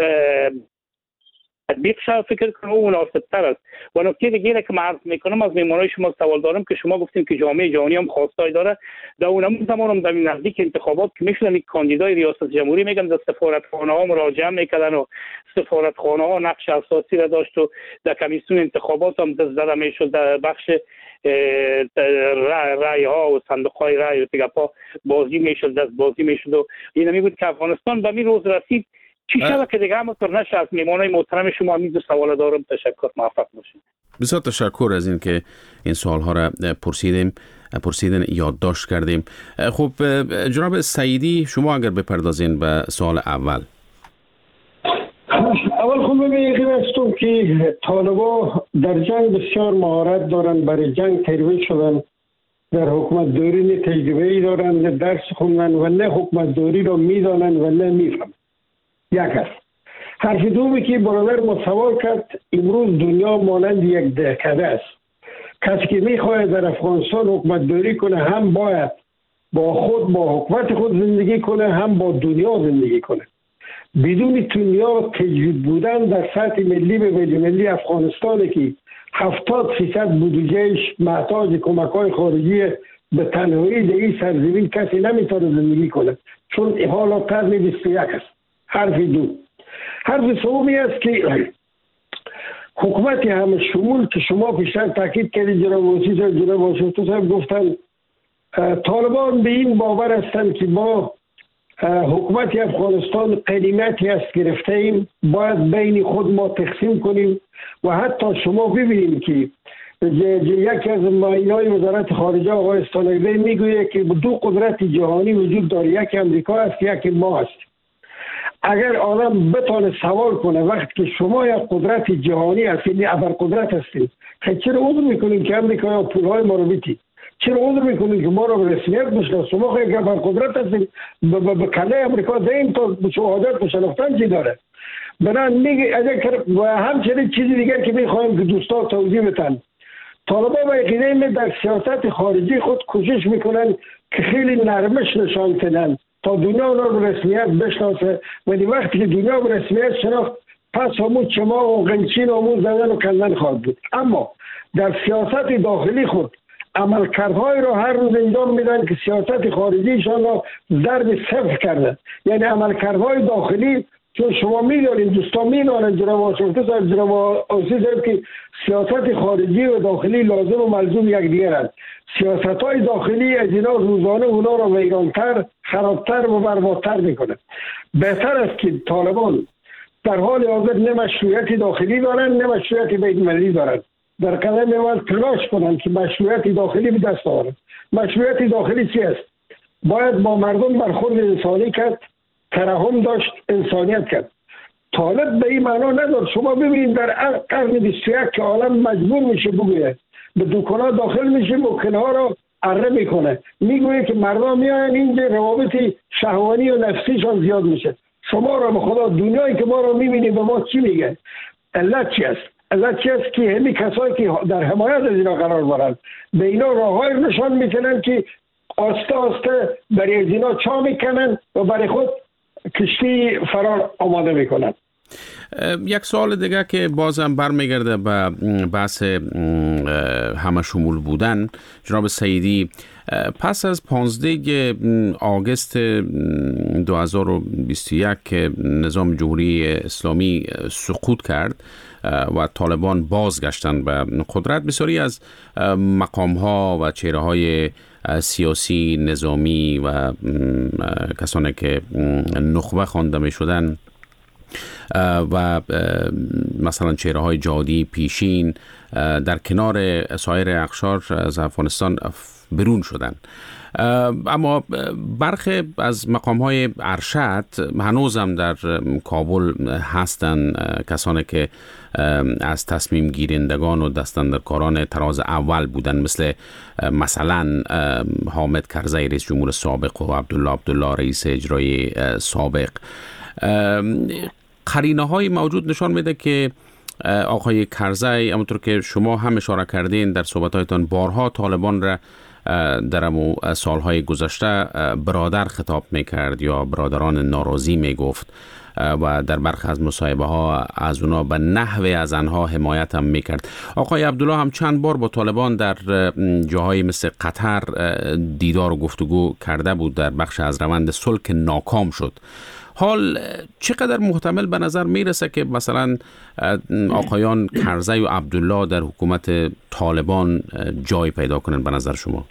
تطبیق شد، فکر کنم اون مناسب تر است. و نکته دیگه که من عرض میکنم، از میمانای شما سوال دارم که شما گفتیم که جامعه جهانی هم خواستای داره. در اون زمان هم در نزدیک انتخابات که میشدن کاندیدای ریاست جمهوری میگن در سفارتخانه ها مراجعه میکردن و سفارتخانه ها نقش اساسی را داشت و در کمیسیون انتخابات هم دست زده میشد، در بخش رای ها و صندوق های رای و تگپا بازی میشد، دست بازی میشد و این می بود که افغانستان به می روز رسید. چی شده که دیگه همونطور نشه؟ از میمانای محترم شما همین دو سوال دارم. تشکر، موفق باشید. بسیار تشکر از این که این سوال ها را پرسیدیم پرسیدن یادداشت کردیم. خب جناب سعیدی، شما اگر بپردازین به سوال اول. اول خود ببینید هستم که طالبا در جنگ بسیار مهارت دارن، برای جنگ تربیت شدن، در حکومت داری تجربه‌ای دارن، نه درس خوندن و نه حکومت داری را میدانن و نه میفهمن. یک است. حرف دومی که برادر ما سوال کرد، امروز دنیا مانند یک دهکده است. کسی که میخواهد در افغانستان حکومت داری کنه هم باید با خود با حکومت خود زندگی کنه، هم با دنیا زندگی کنه. بدون دنیا تجوید بودن در سطح ملی به بین ملی افغانستان که هفتاد فیصد بودجهش محتاج کمک‌های خارجی به تنهایی در این سرزمین کسی نمیتونه زندگی کنه، چون حالا قرن بیست و یک است. حرف دو. حرف سومی است که حکومت همه شمول که شما پیشتر تاکید کردید، جناب وزیر صاحب، جناب واشنگتن صاحب گفتن، طالبان به این باور هستند که ما حکومت افغانستان قدیمتی است گرفته ایم، باید بین خود ما تقسیم کنیم. و حتی شما ببینید که یکی از معاینای وزارت خارجه آقای استانگزی میگوید که دو قدرت جهانی وجود داره، یکی امریکا است، یکی ما است. اگر آدم بتونه سوال کنه وقتی که شما یک قدرت جهانی هستید، ابرقدرت هستید، خیلی چرا عذر میکنید که امریکا پولهای ما رو بیتید؟ چرا عذر میکنید که ما رو به رسمیت بشناسید؟ شما خیلی ابرقدرت هستید، به کله امریکا دین تا شهادت بشناختن چی داره؟ برای میگه اگر و همچنین چیزی دیگر که میخوایم که دوستا توضیح بدن، طالبان با عقیده در سیاست خارجی خود کوشش میکنن که خیلی نرمش نشان کنن تا دنیا اونا رو به رسمیت بشناسه، ولی وقتی که دنیا به رسمیت شناخت پس همون چما و غنچین و همون زدن و کندن خواهد بود. اما در سیاست داخلی خود عملکردهای را هر روز انجام میدن که سیاست خارجیشان را ضرب صفر کردن. یعنی عملکردهای داخلی، چون شما میدانید دوستان میدانند جناب واشنگتن صاحب، جناب آسی صاحب، که سیاست خارجی و داخلی لازم و ملزوم یکدیگرند. سیاست‌های داخلی از اینا روزانه اونا را ویرانتر، خرابتر و بربادتر میکنه. بهتر است که طالبان در حال حاضر نه مشروعیت داخلی دارن نه مشروعیت بین‌المللی دارن، در قدم اول تلاش کنن که مشروعیت داخلی به دست آورن. مشروعیت داخلی چی است؟ باید با مردم برخورد انسانی کرد، ترحم داشت، انسانیت کرد. طالب به این معنا نداره. شما ببینید در قرن بیست و یک که عالم مجبور میشه بگوید، به دکان‌ها داخل میشه، مکنها رو اره میکنه، میگوید که مردم میاین اینجا روابط شهوانی و نفسیشان زیاد میشه. شما را به خدا دنیایی که ما رو میبینید به ما چی میگه؟ علت چی است؟ علت چی است که همین کسایی که در حمایت از اینا قرار دارن به اینا راههای نشان میکنن که آسته آسته برای از اینا چا میکنن و برای خود کشتی فرار آماده میکنن. یک سوال دیگه که بازم برمیگرده به بحث همه شمول بودن، جناب سعیدی، پس از پانزده آگوست دو هزار و بیست و یک که نظام جمهوری اسلامی سقوط کرد و طالبان بازگشتن به قدرت، بسیاری از مقام‌ها و چهره‌های سیاسی، نظامی و کسانی که نخبه خوانده می شدن و مثلا چهره های جادی پیشین در کنار سایر اقشار از افغانستان برون شدن. اما برخی از مقام‌های ارشد هنوزم در کابل هستند، کسانی که از تصمیم گیرندگان و دستاندرکاران تراز اول بودن، مثل مثلا حامد کرزی رئیس جمهور سابق و عبدالله عبدالله رئیس اجرایی سابق. قرینه های موجود نشان میده که آقای کرزی، همونطور که شما هم اشاره کردین در صحبت‌هایتان، بارها طالبان را در امو سالهای گذشته برادر خطاب میکرد یا برادران ناراضی میگفت و در برخی از مصاحبه ها از اونا به نحوه از آنها حمایت هم میکرد. آقای عبدالله هم چند بار با طالبان در جاهای مثل قطر دیدار و گفتگو کرده بود، در بخش از روند صلح که ناکام شد. حال چقدر محتمل به نظر میرسه که مثلا آقایان کرزی و عبدالله در حکومت طالبان جای پیدا کنند به نظر شما؟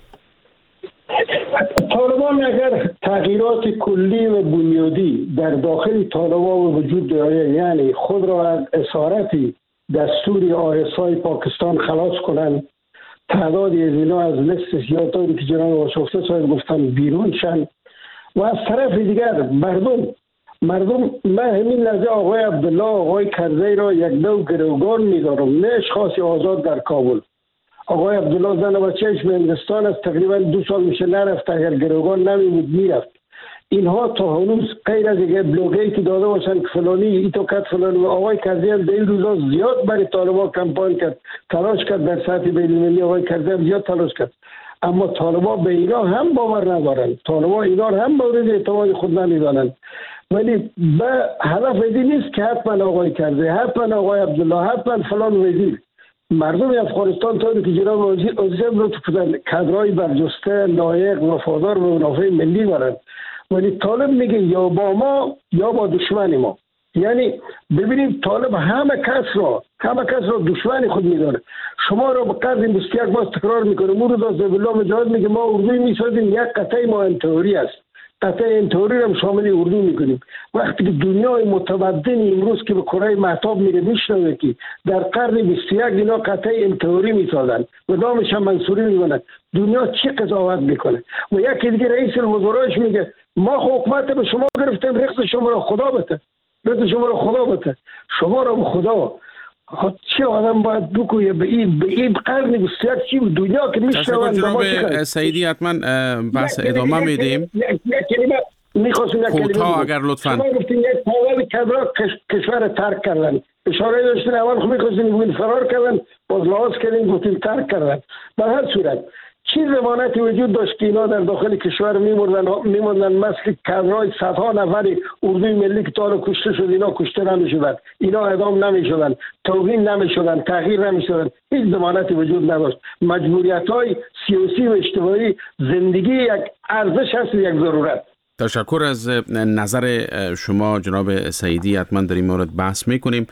طالبان اگر تغییرات کلی و بنیادی در داخل طالبان وجود داره، یعنی خود را از اسارتی دستوری آیسای پاکستان خلاص کنند، تعدادی از اینا از لیست زیادی که جناب آشفته صاحب گفتن بیرون شن، و از طرف دیگر مردم مردم من همین لحظه آقای عبدالله آقای کرزی را یک دو گروگان می‌دارم، نه اشخاص آزاد در کابل. آقای عبدالله زن و بچه‌اش به هندوستان از تقریبا دو سال میشه نرفت، اگر گروگان نمی‌بود میرفت. اینها تا هنوز غیر از یک بلوگی که داده باشن که فلانی ایتو کت فلانی، و آقای کرزی هم در این روزا زیاد برای طالبان کمپاین کرد، تلاش کرد در سطح بین‌المللی. آقای کرزی هم زیاد تلاش کرد، اما طالبان به اینا هم باور ندارن، طالبان اینا هم مورد اعتماد خود نمیدانند. ولی به هدف این نیست که حتما آقای کرزی، حتما آقای عبدالله، حتما فلان وزیر. مردم افغانستان طوری که جناب وزیر لطف کردن کادرهای برجسته، لایق، وفادار به منافع ملی دارند، ولی طالب میگه یا با ما یا با دشمن ما. یعنی ببینید طالب همه کس را همه کس را دشمن خود میداره. شما را به قدر مستیق باز تکرار میکنه. مورد زبیب الله مجاهد میگه ما اردوی میسازیم، یک قطعه ما انتحاری است، قطعه انتحاری را شامل اردو میکنیم. وقتی که دنیای متمدن امروز که به کره مهتاب میره میشنوه که در قرن بیست و یک اینا قطعه انتحاری میسازن و نامش هم منصوری میکنن، دنیا چی قضاوت میکنه؟ و یکی دیگه رئیس الوزرایش میگه ما حکومت به شما گرفتیم، رخص شما را خدا بده، رخص شما را خدا بده، شما را به خدا. خود چه آدم باید بگویه به این به این قرن بیست و یک چی دنیا که میشنوند. جناب سعیدی حتما بحث ادامه میدیم. یک کلمه میخواستم یک کلمه کوتاه اگر لطفاً. شما گفتین یک تعداد کبرا کشور ترک کردن، اشاره داشتین اول خب میخواستین بگوین فرار کردن، باز لحاظ کردین گفتین ترک کردن. به هر صورت چی ضمانتی وجود داشت که اینا در داخل کشور میمردن میموندن؟ مثل کادرهای صدها نفری اردوی ملی که تا کشته شد، اینا کشته نمیشدن، اینا اعدام نمیشدن، توهین نمیشدن، تغییر نمیشدن، هیچ ضمانتی وجود نداشت. مجبوریت‌های سیاسی و اجتماعی زندگی یک ارزش هست، یک ضرورت. تشکر از نظر شما جناب سعیدی. حتما در این مورد بحث میکنیم.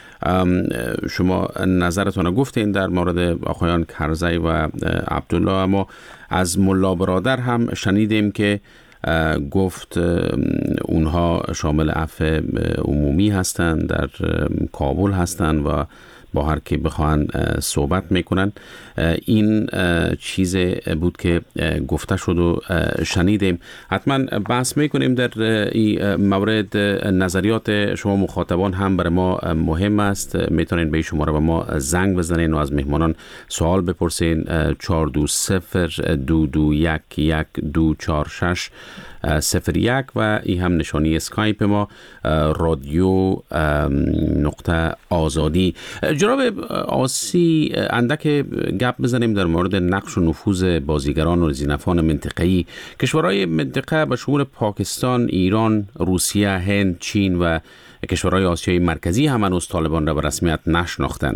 شما نظرتون گفتین در مورد آقایان کرزی و عبدالله، اما از ملا برادر هم شنیدیم که گفت اونها شامل عفو عمومی هستند، در کابل هستند و با هر کی بخواهن صحبت میکنن. این چیز بود که گفته شد و شنیدیم. حتما بحث میکنیم در این مورد. نظریات شما مخاطبان هم برای ما مهم است. میتونین به شماره به ما زنگ بزنین و از مهمانان سوال بپرسین. چهار دو صفر دو دو یک یک دو چهار شش صفر یک و این هم نشانی اسکایپ ما رادیو نقطه آزادی. جناب آسی، اندک گپ بزنیم در مورد نقش و نفوذ بازیگران و زینفان منطقه‌ای. کشورهای منطقه به شمول پاکستان، ایران، روسیه، هند، چین و کشورهای آسیای مرکزی هم هنوز طالبان را به رسمیت نشناختند.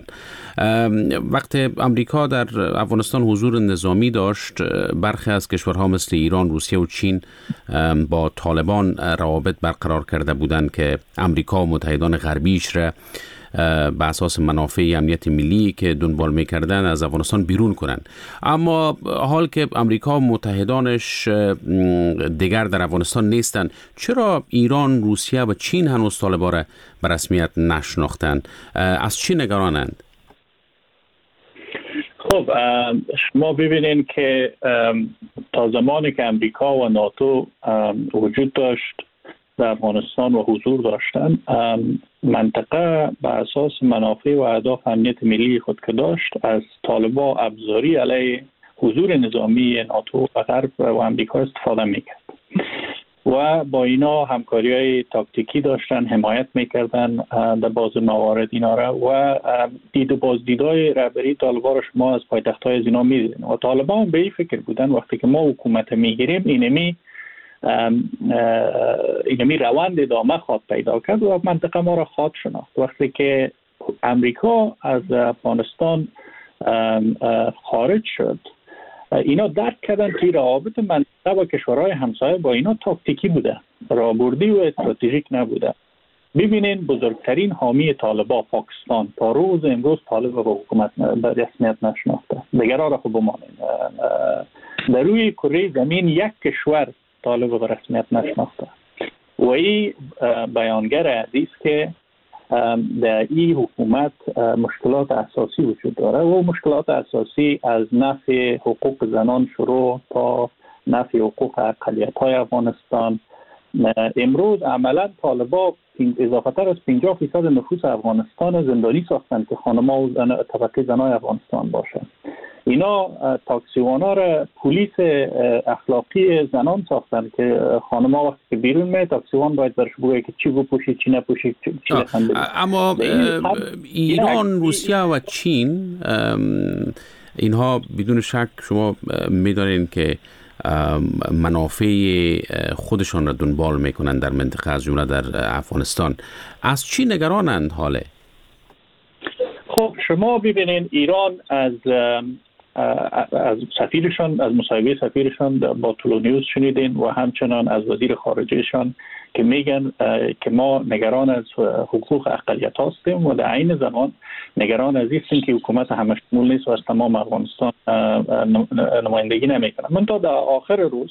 وقت امریکا در افغانستان حضور نظامی داشت، برخی از کشورها مثل ایران، روسیه و چین با طالبان روابط برقرار کرده بودند که امریکا و متحدان غربیش را به اساس منافع امنیت ملی که دنبال میکردن از افغانستان بیرون کنن. اما حال که امریکا و متحدانش دیگر در افغانستان نیستن، چرا ایران، روسیه و چین هنوز طالبان را به رسمیت نشناختند؟ از چی نگرانند؟ خب شما ببینید که تا زمانی که امریکا و ناتو وجود داشت در افغانستان و حضور داشتن، منطقه به اساس منافع و اهداف امنیت ملی خود که داشت از طالبان ابزاری علیه حضور نظامی ناتو و غرب و امریکا استفاده میکرد و با اینا همکاری های تاکتیکی داشتن، حمایت میکردن در بعض موارد اینا را و دید و بازدیدهای رهبری طالبان را شما از پایتخت‌های از اینا میدیدن و طالبان به این فکر بودن وقتی که ما حکومت میگیریم اینمی اینمی روند ادامه خواد پیدا کرد و منطقه ما را خواد شناخت. وقتی که امریکا از افغانستان خارج شد، اینا درک کردن که روابط منطقه با کشورهای همسایه با اینا تاکتیکی بوده، رابردی و استراتژیک نبوده. ببینین بزرگترین حامی طالبان پاکستان تا روز امروز طالب با حکومت به رسمیت نشناخته. دیگر را خب بمانین، در روی کره زمین یک کشور طالب به رسمیت نشناخته و این بیانگر است که در این حکومت مشکلات اساسی وجود داره و مشکلات اساسی از نفی حقوق زنان شروع تا نفی حقوق اقلیت‌های افغانستان. امروز عملا طالبان اضافه تر از پنجاه فیصد نفوس افغانستان زندانی ساختن که خانم‌ها و زن... طبقه زنای افغانستان باشه. اینا تاکسیوانا را پلیس اخلاقی زنان ساختن که خانم‌ها وقتی که بیرون میاد تاکسیوان باید برش بگه که چی بپوشید چی نپوشید چی لخن. اما ایران، روسیه و چین اینها بدون شک شما می‌دانید که منافع خودشان را دنبال میکنند در منطقه از جمله در افغانستان. از چی نگرانند حاله؟ خب شما ببینید ایران از از سفیرشان، از مصاحبه سفیرشان با تولونیوز شنیدین و همچنان از وزیر خارجهشان که میگن که ما نگران از حقوق اقلیت هستیم و در عین زمان نگران از این که حکومت همه شمول نیست و از تمام افغانستان نمایندگی نمیکنه. من تا در آخر روز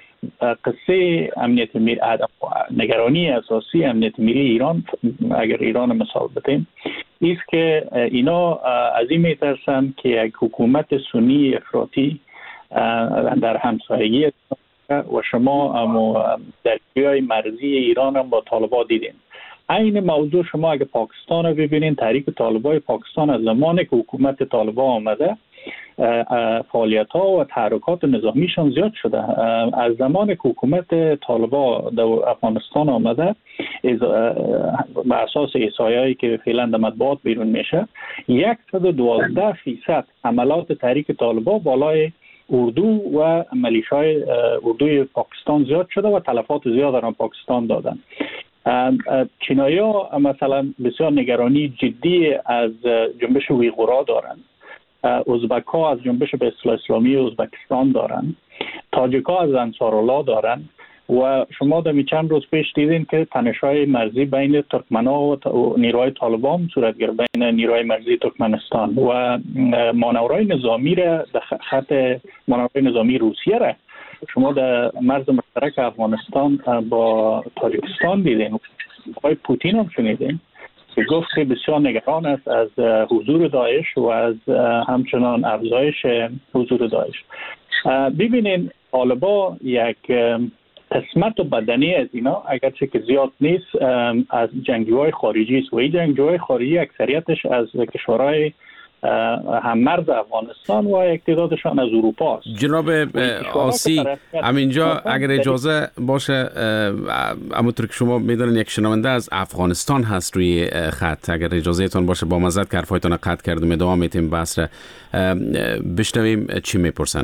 قصه امنیت ملی، نگرانی اساسی امنیت ملی ایران، اگر ایران مثال بتیم، ایست که اینا از این میترسن که یک حکومت سنی افراطی در همسایگی و شما درگیری مرزی ایران هم با طالبان دیدین. این موضوع شما اگه پاکستان رو ببینین، تحریک طالبان پاکستان از زمانی که حکومت طالبان آمده فعالیت ها و تحرکات نظامیشان زیاد شده. از زمان که حکومت طالبان در افغانستان آمده به اساس احصایه‌ای که فعلا در مطبوعات بیرون میشه، صد و دوازده فیصد حملات تحریک طالبان بالای اردو و ملیشای اردوی پاکستان زیاد شده و تلفات زیاد در پاکستان دادن. چینایی‌ها مثلا بسیار نگرانی جدی از جنبش ویغورا دارند. ازبک‌ها از جنبش به اصطلاح اسلامی ازبکستان دارن، تاجیک‌ها از انصارالله دارن و شما در چند روز پیش دیدین که تنش‌های مرزی بین ترکمن‌ها و نیروهای طالبان صورت گرفت، بین نیروهای مرزی ترکمنستان و مانورهای نظامی را در خط مانورهای نظامی روسیه را شما در مرز مشترک افغانستان با تاجیکستان دیدین. آقای پوتین هم شنیدین که گفت که بسیار نگران است از حضور داعش و از همچنان افزایش حضور داعش. ببینین طالبان یک قسمت و بدنی از اینا اگرچه که زیاد نیست از جنگجوهای خارجی است و این جنگجوهای خارجی اکثریتش از کشورهای هممرز افغانستان و اقتدادشان از اروپا است. جناب آسی، همینجا اگر اجازه باشه، همونطور که شما میدونین یک شنونده از افغانستان هست روی خط، اگر اجازه تان باشه با مزد که حرفایتان قطع کردم ادامه میتیم بحث را بشنویم چی میپرسن.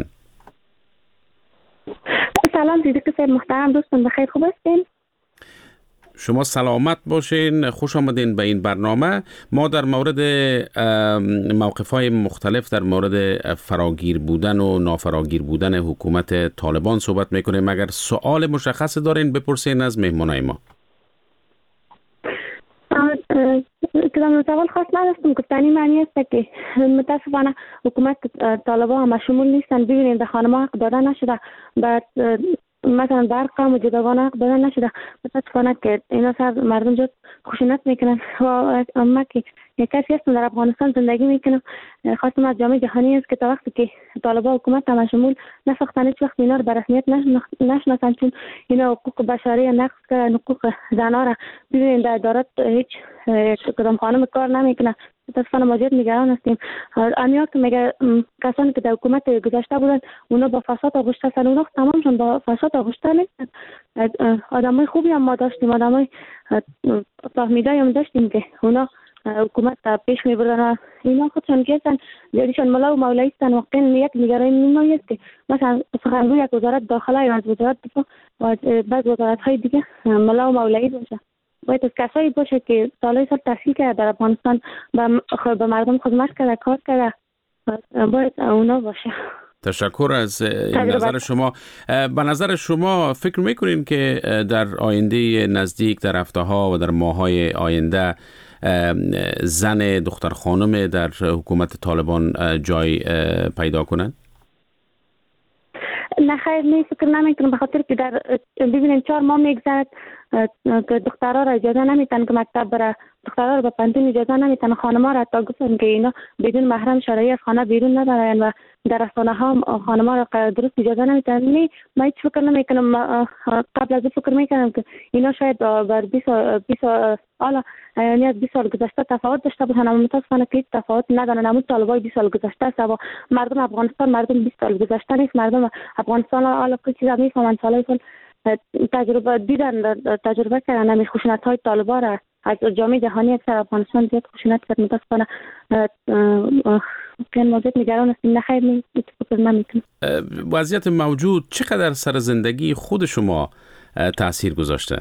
سلام دیدی که محترم دوستان، بخیر خوب هستین؟ شما سلامت باشین، خوش آمدین به این برنامه. ما در مورد موقف‌های مختلف در مورد فراگیر بودن و نافراگیر بودن حکومت طالبان صحبت میکنیم. اگر سوال مشخص دارین بپرسین از مهمانای ما. کدام سوال خاص نداشتم. گفتنی معنی است که متاسفانه حکومت طالبان هم شمول نیستن. ببینید خانم‌ها حق داده نشده، بعد مثلا در قوم و جداگانه حق داده نشده. متاسفانه که اینا سر مردم جد خشونت میکنن. و اما که یک کسی هستم در افغانستان زندگی میکنم، خواستم از جامعه جهانی است که تا وقتی که طالبان حکومت هم شمول نساختن هیچ وقت اینا رو به رسمیت نشناسن، چون اینا حقوق بشری نقض کردن، حقوق زنها را. ببینید در ادارات هیچ کدام خانم کار نمیکنه. متاسفانه ما زیاد نگران هستیم. امیا که میگه کسانی که در حکومت گذشته بودن اونا با فساد آغشته هستن، اونا تمامشون با فساد آغشته نیستن. آدمای خوبی هم ما داشتیم، آدمای فهمیده هم داشتیم که اونا حکومت پیش میبردن. اینا خودشان که هستن ایشان ملا و مولایی هستن. واقعا یک نگرانی نمایی است که مثلا سخنگوی یک وزارت داخله و از وزارت دفاع و بعض وزارت های دیگه ملا و مولایی باشه. باید از کسایی باشه که سالهای سال تحصیل کرده در افغانستان، به مردم خدمت کرده، کار کرده. باید اونا باشه. تشکر از نظر شما. به نظر شما فکر میکنین که در آینده نزدیک، در هفته ها و در ماه های آینده زن دختر خانم در حکومت طالبان جای پیدا کنند؟ نه خیر، نه فکر نمیکنم، به خاطر که در ببینید چهار ماه میگذرد که دخترها را اجازه نمیتن که مکتب بره، دخترها را به پانتون اجازه نمیتن، خانم‌ها را تا گفتن که اینا بدون محرم شرعی از خانه بیرون ندارن و در رسانه ها خانم‌ها را درست اجازه نمیتن. نه من هیچ فکر نمیکنم. قبل از فکر میکنم که اینا شاید بر بیست حالا یعنی از بیست سال گذشته تفاوت داشته باشن، اما متاسفانه که هیچ تفاوت ندارن. همون طالبای بیست سال گذشته است و مردم افغانستان مردم بیست سال گذشته نیست. مردم افغانستان حالا که چیزا میفهمن، سالای سال تجربه دیدن، تجربه کردن همین خشونت‌های طالبان را. از جامعه جهانی اکثر افغانستان زیاد خشونت کرد. متاسفانه که ما زیاد نگران هستیم. نه خیر، نه فکر نمی‌کنم. وضعیت موجود چقدر سر زندگی خود شما تاثیر گذاشته؟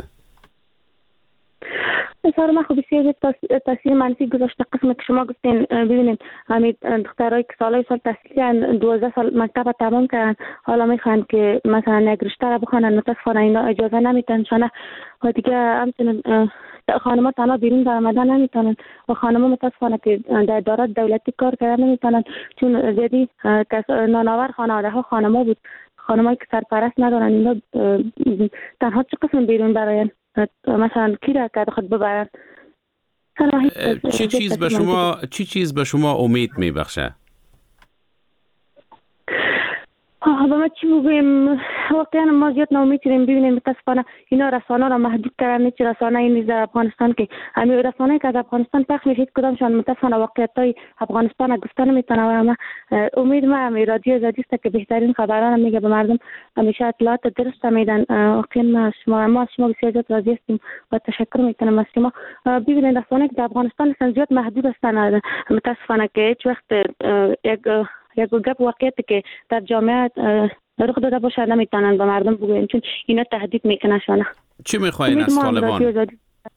سر ما خوب بسیار تاثیر منفی گذاشته. قسم که شما گفتین، ببینید همین دخترایی که سالهای سال تحصیل کردن، دوازده سال مکتب تمام کردن، حالا میخوان که مثلا یک رشته را بخونن، متاسفانه اینا اجازه نمیتن شانه و دیگه همچنین خانم‌ها تنها بیرون در آمدن نمیتونن و خانم‌ها متاسفانه که در ادارات دولتی کار کردن نمیتونن، چون زیادی نانآور خانواده ها خانم‌ها بود. خانم‌هایی که سرپرست ندارن اینا تنها چه قسم بیرون براین؟ مثلا کی را که خود ببرن؟ چی چیز به شما چی چیز به شما امید میبخشه؟ با ما چی بگویم؟ واقعا ما زیاد ناامید شدیم. ببینید متاسفانه اینا رسانه را محدود کردن. هیچ رسانه ای نیست در افغانستان که همین رسانه‌ای که از افغانستان پخش میشه کدامشان متاسفانه واقعیت‌های افغانستان گفته نمیتونه. و ما امید ما همین رادیو آزادی است که بهترین خبران میگه به مردم همیشه اطلاعات درست میدن. واقعا ما شما ما شما بسیار زیاد راضی هستیم و تشکر میکنم از شما. ببینید رسانه‌ای که در افغانستان هستن زیاد محدود هستن. متاسفانه که هیچ وقت یک یک گپ واقعیتی که در جامعه رخ داده باشه نمیتونن به مردم بگوین، چون اینا تهدید میکنن شانه. چی میخواین از طالبان؟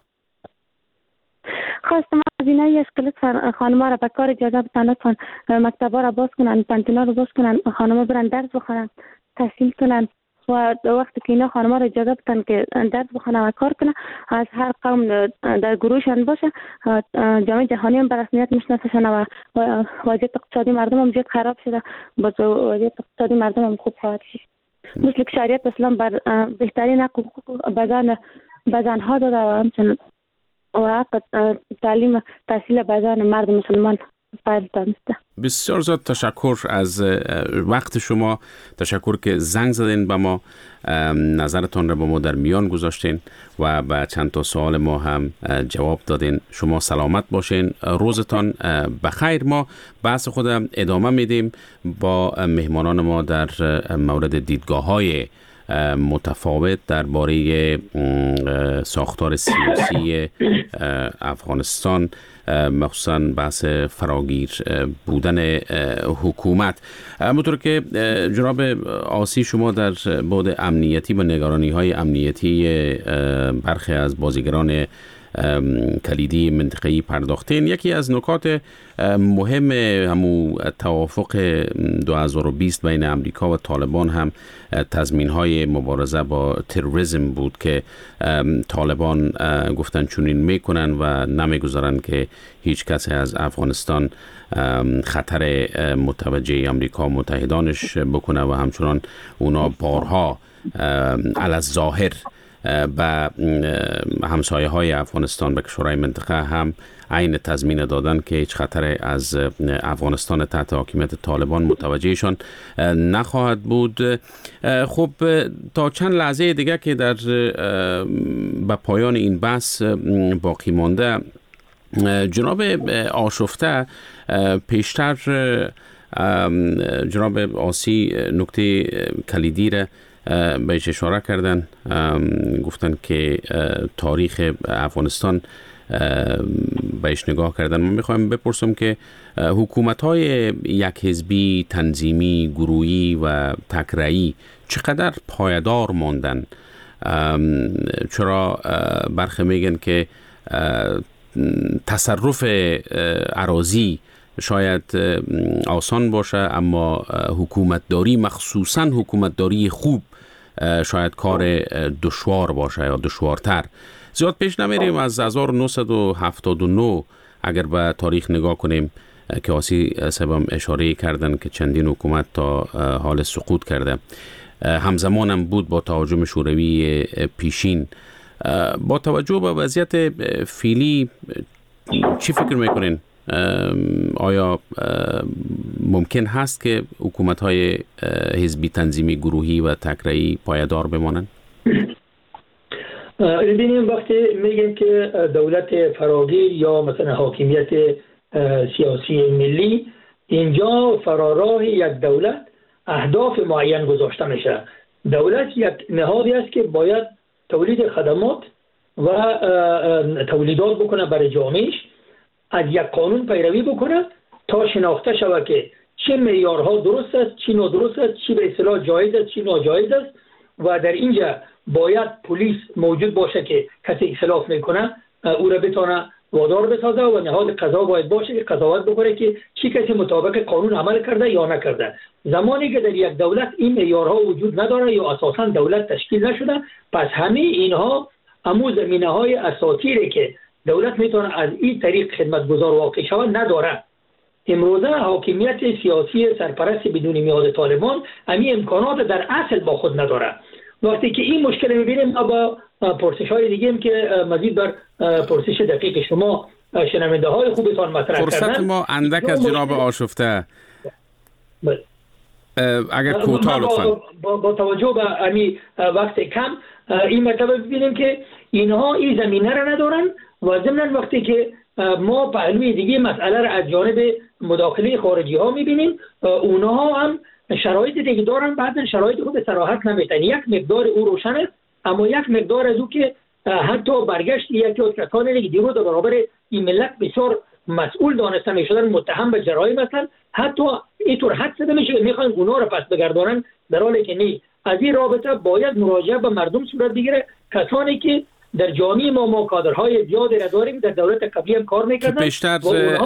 خواستم از اینایی است که خانم‌ها را به کار اجازه بدن، لطفاً مکتب‌ها را باز کنن، پانتونا را باز کنن، خانم‌ها برن درس بخونن، تحصیل کنن و وقتی که اینا خانم‌ها را اجازه بدن که درس بخونن و کار کنن، از هر قوم در گروهشان باشه، جامعه جهانی هم به رسمیت میشناسشن و وضعیت اقتصادی مردم هم زیاد خراب شده، باز وضعیت اقتصادی مردم هم خوب خواهد شد. مثل که شریعت اسلام بر بهترین حقوق بدن بدنها داده و همچنین و حق تعلیم تحصیل بدن مرد مسلمان فرض دانسته. بسیار زیاد تشکر از وقت شما، تشکر که زنگ زدین به ما، نظرتان را با ما در میان گذاشتین و به چند تا سوال ما هم جواب دادین. شما سلامت باشین، روزتان بخیر. ما بحث خود ادامه میدیم با مهمانان ما در مورد دیدگاه‌های متفاوت درباره ساختار سیاسی افغانستان، مخصوصا بحث فراگیر بودن حکومت. همونطور که جناب آسی شما در بعد امنیتی و نگرانی های امنیتی برخی از بازیگران کلیدی منطقه‌ای پرداختین. یکی از نکات مهم همو توافق دو هزار و بیست بین امریکا و طالبان هم تضمین‌های مبارزه با تروریسم بود که طالبان گفتن چنین میکنن و نمیگذارن که هیچ کسی از افغانستان خطر متوجه امریکا متحدانش بکنه و همچنان اونا بارها علی الظاهر به همسایه های افغانستان به کشورهای منطقه هم عین تضمین دادن که هیچ خطر از افغانستان تحت حاکمیت طالبان متوجهشان نخواهد بود. خب تا چند لحظه دیگه که در به پایان این بحث باقی مانده، جناب آشفته پیشتر جناب آسی نکته کلیدی را بهش اشاره کردن، گفتن که تاریخ افغانستان بهش نگاه کردن. من میخوایم بپرسم که حکومت‌های یک حزبی، تنظیمی، گروهی و تکره‌ای چقدر پایدار ماندن؟ چرا برخی میگن که تصرف اراضی شاید آسان باشه، اما حکومتداری، مخصوصا حکومتداری خوب، شاید کار دشوار باشه یا دشوارتر. زیاد پیش نمیریم، از هزار و نهصد و هفتاد و نه اگر به تاریخ نگاه کنیم که آسی سبم اشاره کردن که چندین حکومت تا حال سقوط کرده، همزمان هم بود با تهاجم شوروی پیشین. با توجه به وضعیت فعلی چی فکر میکنین؟ آیا ممکن هست که حکومت‌های حزبی، تنظیمی، گروهی و تکره‌ای پایدار بمانند؟ ببینیم وقتی میگیم که دولت فراگیر یا مثلا حاکمیت سیاسی ملی، اینجا فراراه یک دولت اهداف معین گذاشته میشه. دولت یک نهادی است که باید تولید خدمات و تولیدات بکنه برای جامعهش، از یک قانون پیروی بکنه تا شناخته شود که چه معیارها درست است، چی نادرست است، چی به اصطلاح جایز است، چی ناجایز است. و در اینجا باید پلیس موجود باشه که کسی اختلاف میکنه او را بتونه وادار بسازه و نهاد قضا باید باشه که قضاوت بکنه که چی کسی مطابق قانون عمل کرده یا نکرده. زمانی که در یک دولت این معیارها وجود نداره یا اساسا دولت تشکیل نشده، پس همه اینها امو زمینه‌های اساطیری که دولت میتونه از این طریق خدمتگزار واقع شود نداره. امروزه حاکمیت سیاسی سرپرست بدون میاد طالبان همین امکانات در اصل با خود نداره. وقتی که این مشکل میبینیم با پرسش های دیگه که مزید بر پرسش دقیق شما شنونده های خوبتان مطرح کردن، فرصت ما اندک از جناب آشفته اگر کوتاه لطفا با, با, با توجه به همین وقت کم این مرتبه ببینیم که اینها این زمینه را ندارن و ضمن وقتی که ما پهلوی دیگه مسئله را از جانب مداخله خارجی ها میبینیم، اونها هم شرایط دیگه دارن، بعضی شرایط خود صراحت نمیتن. یک مقدار او روشن است، اما یک مقدار از او که حتی برگشت یکی از کسانی که دیروز در برابر این ملت بسیار مسئول دانسته میشدن متهم به جرایم هستند، حتی اینطور حد زده میشه که میخوان اونها را پس بگردانن، در حالی که نه. از این رابطه باید مراجعه به مردم صورت بگیره، کسانی که در جامعه ما ما کادرهای زیادی را داریم، در دولت قبلی هم کار میکردن که پیشتر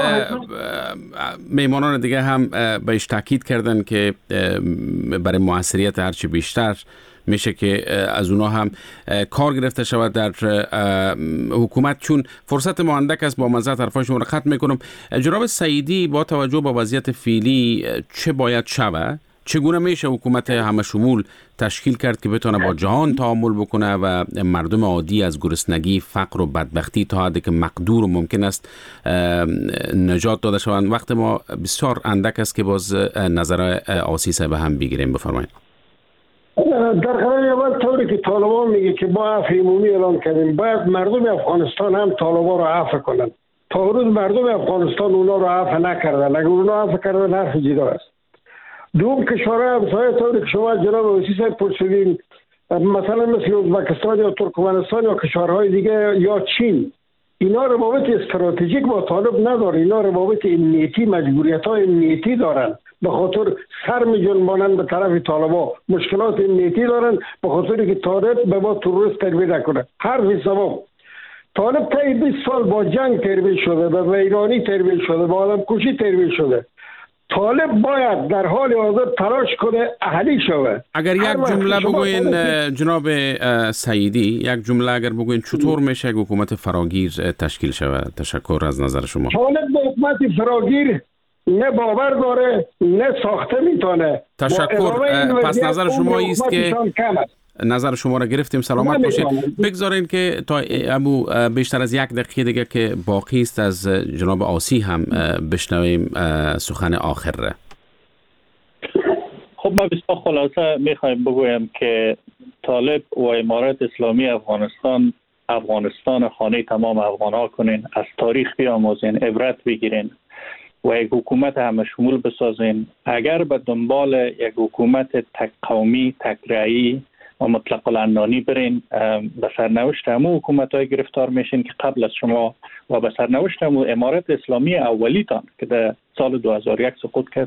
میمانان دیگه هم بهش تاکید کردن که برای موثریت هرچی بیشتر میشه که از اونا هم کار گرفته شود در حکومت. چون فرصت ما اندک است، با مزه طرفایشون رو ختم میکنم. جناب سعیدی، با توجه به وضعیت فعلی چه باید شود؟ چگونه میشه حکومت همه شمول تشکیل کرد که بتونه با جهان تعامل بکنه و مردم عادی از گرسنگی، فقر و بدبختی تا حدی که مقدور و ممکن است نجات داده شوند؟ وقت ما بسیار اندک است که باز نظر آسی به هم بگیریم. بفرمایید. در قرار اول طوری که طالبان میگه که با عفو عمومی اعلام کردیم، باید مردم افغانستان هم طالبان رو عفو کنن. تا روز مردم افغانستان اونا رو عفو نکردن. اگر اونا عفو کردن حرف جدا است. دوم کشورهای همسایه طوری که شما جناب وزیر صاحب پرسیدین، مثلا مثل ازبکستان یا ترکمنستان یا کشورهای دیگه یا چین، اینا روابط استراتژیک با طالب نداره. اینا روابط امنیتی، مجبوریت‌های امنیتی دارن، به خاطر سر می‌جنبانند به طرف طالبا، مشکلات امنیتی دارن به خاطر که طالب به ما تروریست تربیه نکنه. حرف سوم، طالب طی بیست سال با جنگ تربیت شده، به ویرانی تربیت شده، به عالم کشی تربیت شده. طالب باید در حال حاضر تلاش کنه اهلی شود. اگر یک جمله بگوین جناب سعیدی، یک جمله اگر بگوین چطور میشه یک حکومت فراگیر تشکیل شود؟ تشکر از نظر شما. طالب به حکومت فراگیر نه باور داره نه ساخته میتونه. تشکر. پس نظر شما است که نظر شما را گرفتیم. سلامت باشید. بگذارین که تا ابو بیشتر از یک دقیقه دیگه که باقی است از جناب عاصی هم بشنویم سخن آخر را. خب ما بسیار خلاصه میخوایم بگویم که طالب و امارت اسلامی افغانستان افغانستان خانه تمام افغان ها کنین، از تاریخ بیاموزین، عبرت بگیرین و یک حکومت همه شمول بسازین. اگر به دنبال یک حکومت تک قومی، تک رأیی و مطلق العنانی برین، به سرنوشت همون حکومت های گرفتار میشین که قبل از شما و به سرنوشت همون امارت اسلامی اولیتان که در سال دو هزار و یک سقوط کرد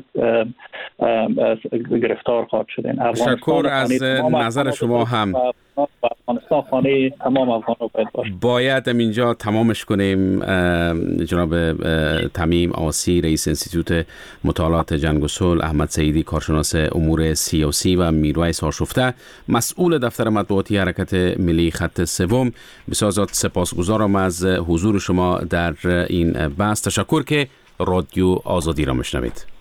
گرفتار خواهد شدین. تشکر از نظر شما هم. افغانستان خانه تمام افغان‌ها باید باشه. باید هم اینجا تمامش کنیم. جناب تمیم عاصی رئیس انستیتوت مطالعات جنگ و صلح، احمد سعیدی کارشناس امور سیاسی و میرویس آشفته مسئول دفتر مطبوعاتی حرکت ملی خط سوم، بسیار زیاد سپاسگزارم از حضور شما در این بحث. تشکر که رادیو آزادی را میشنوید.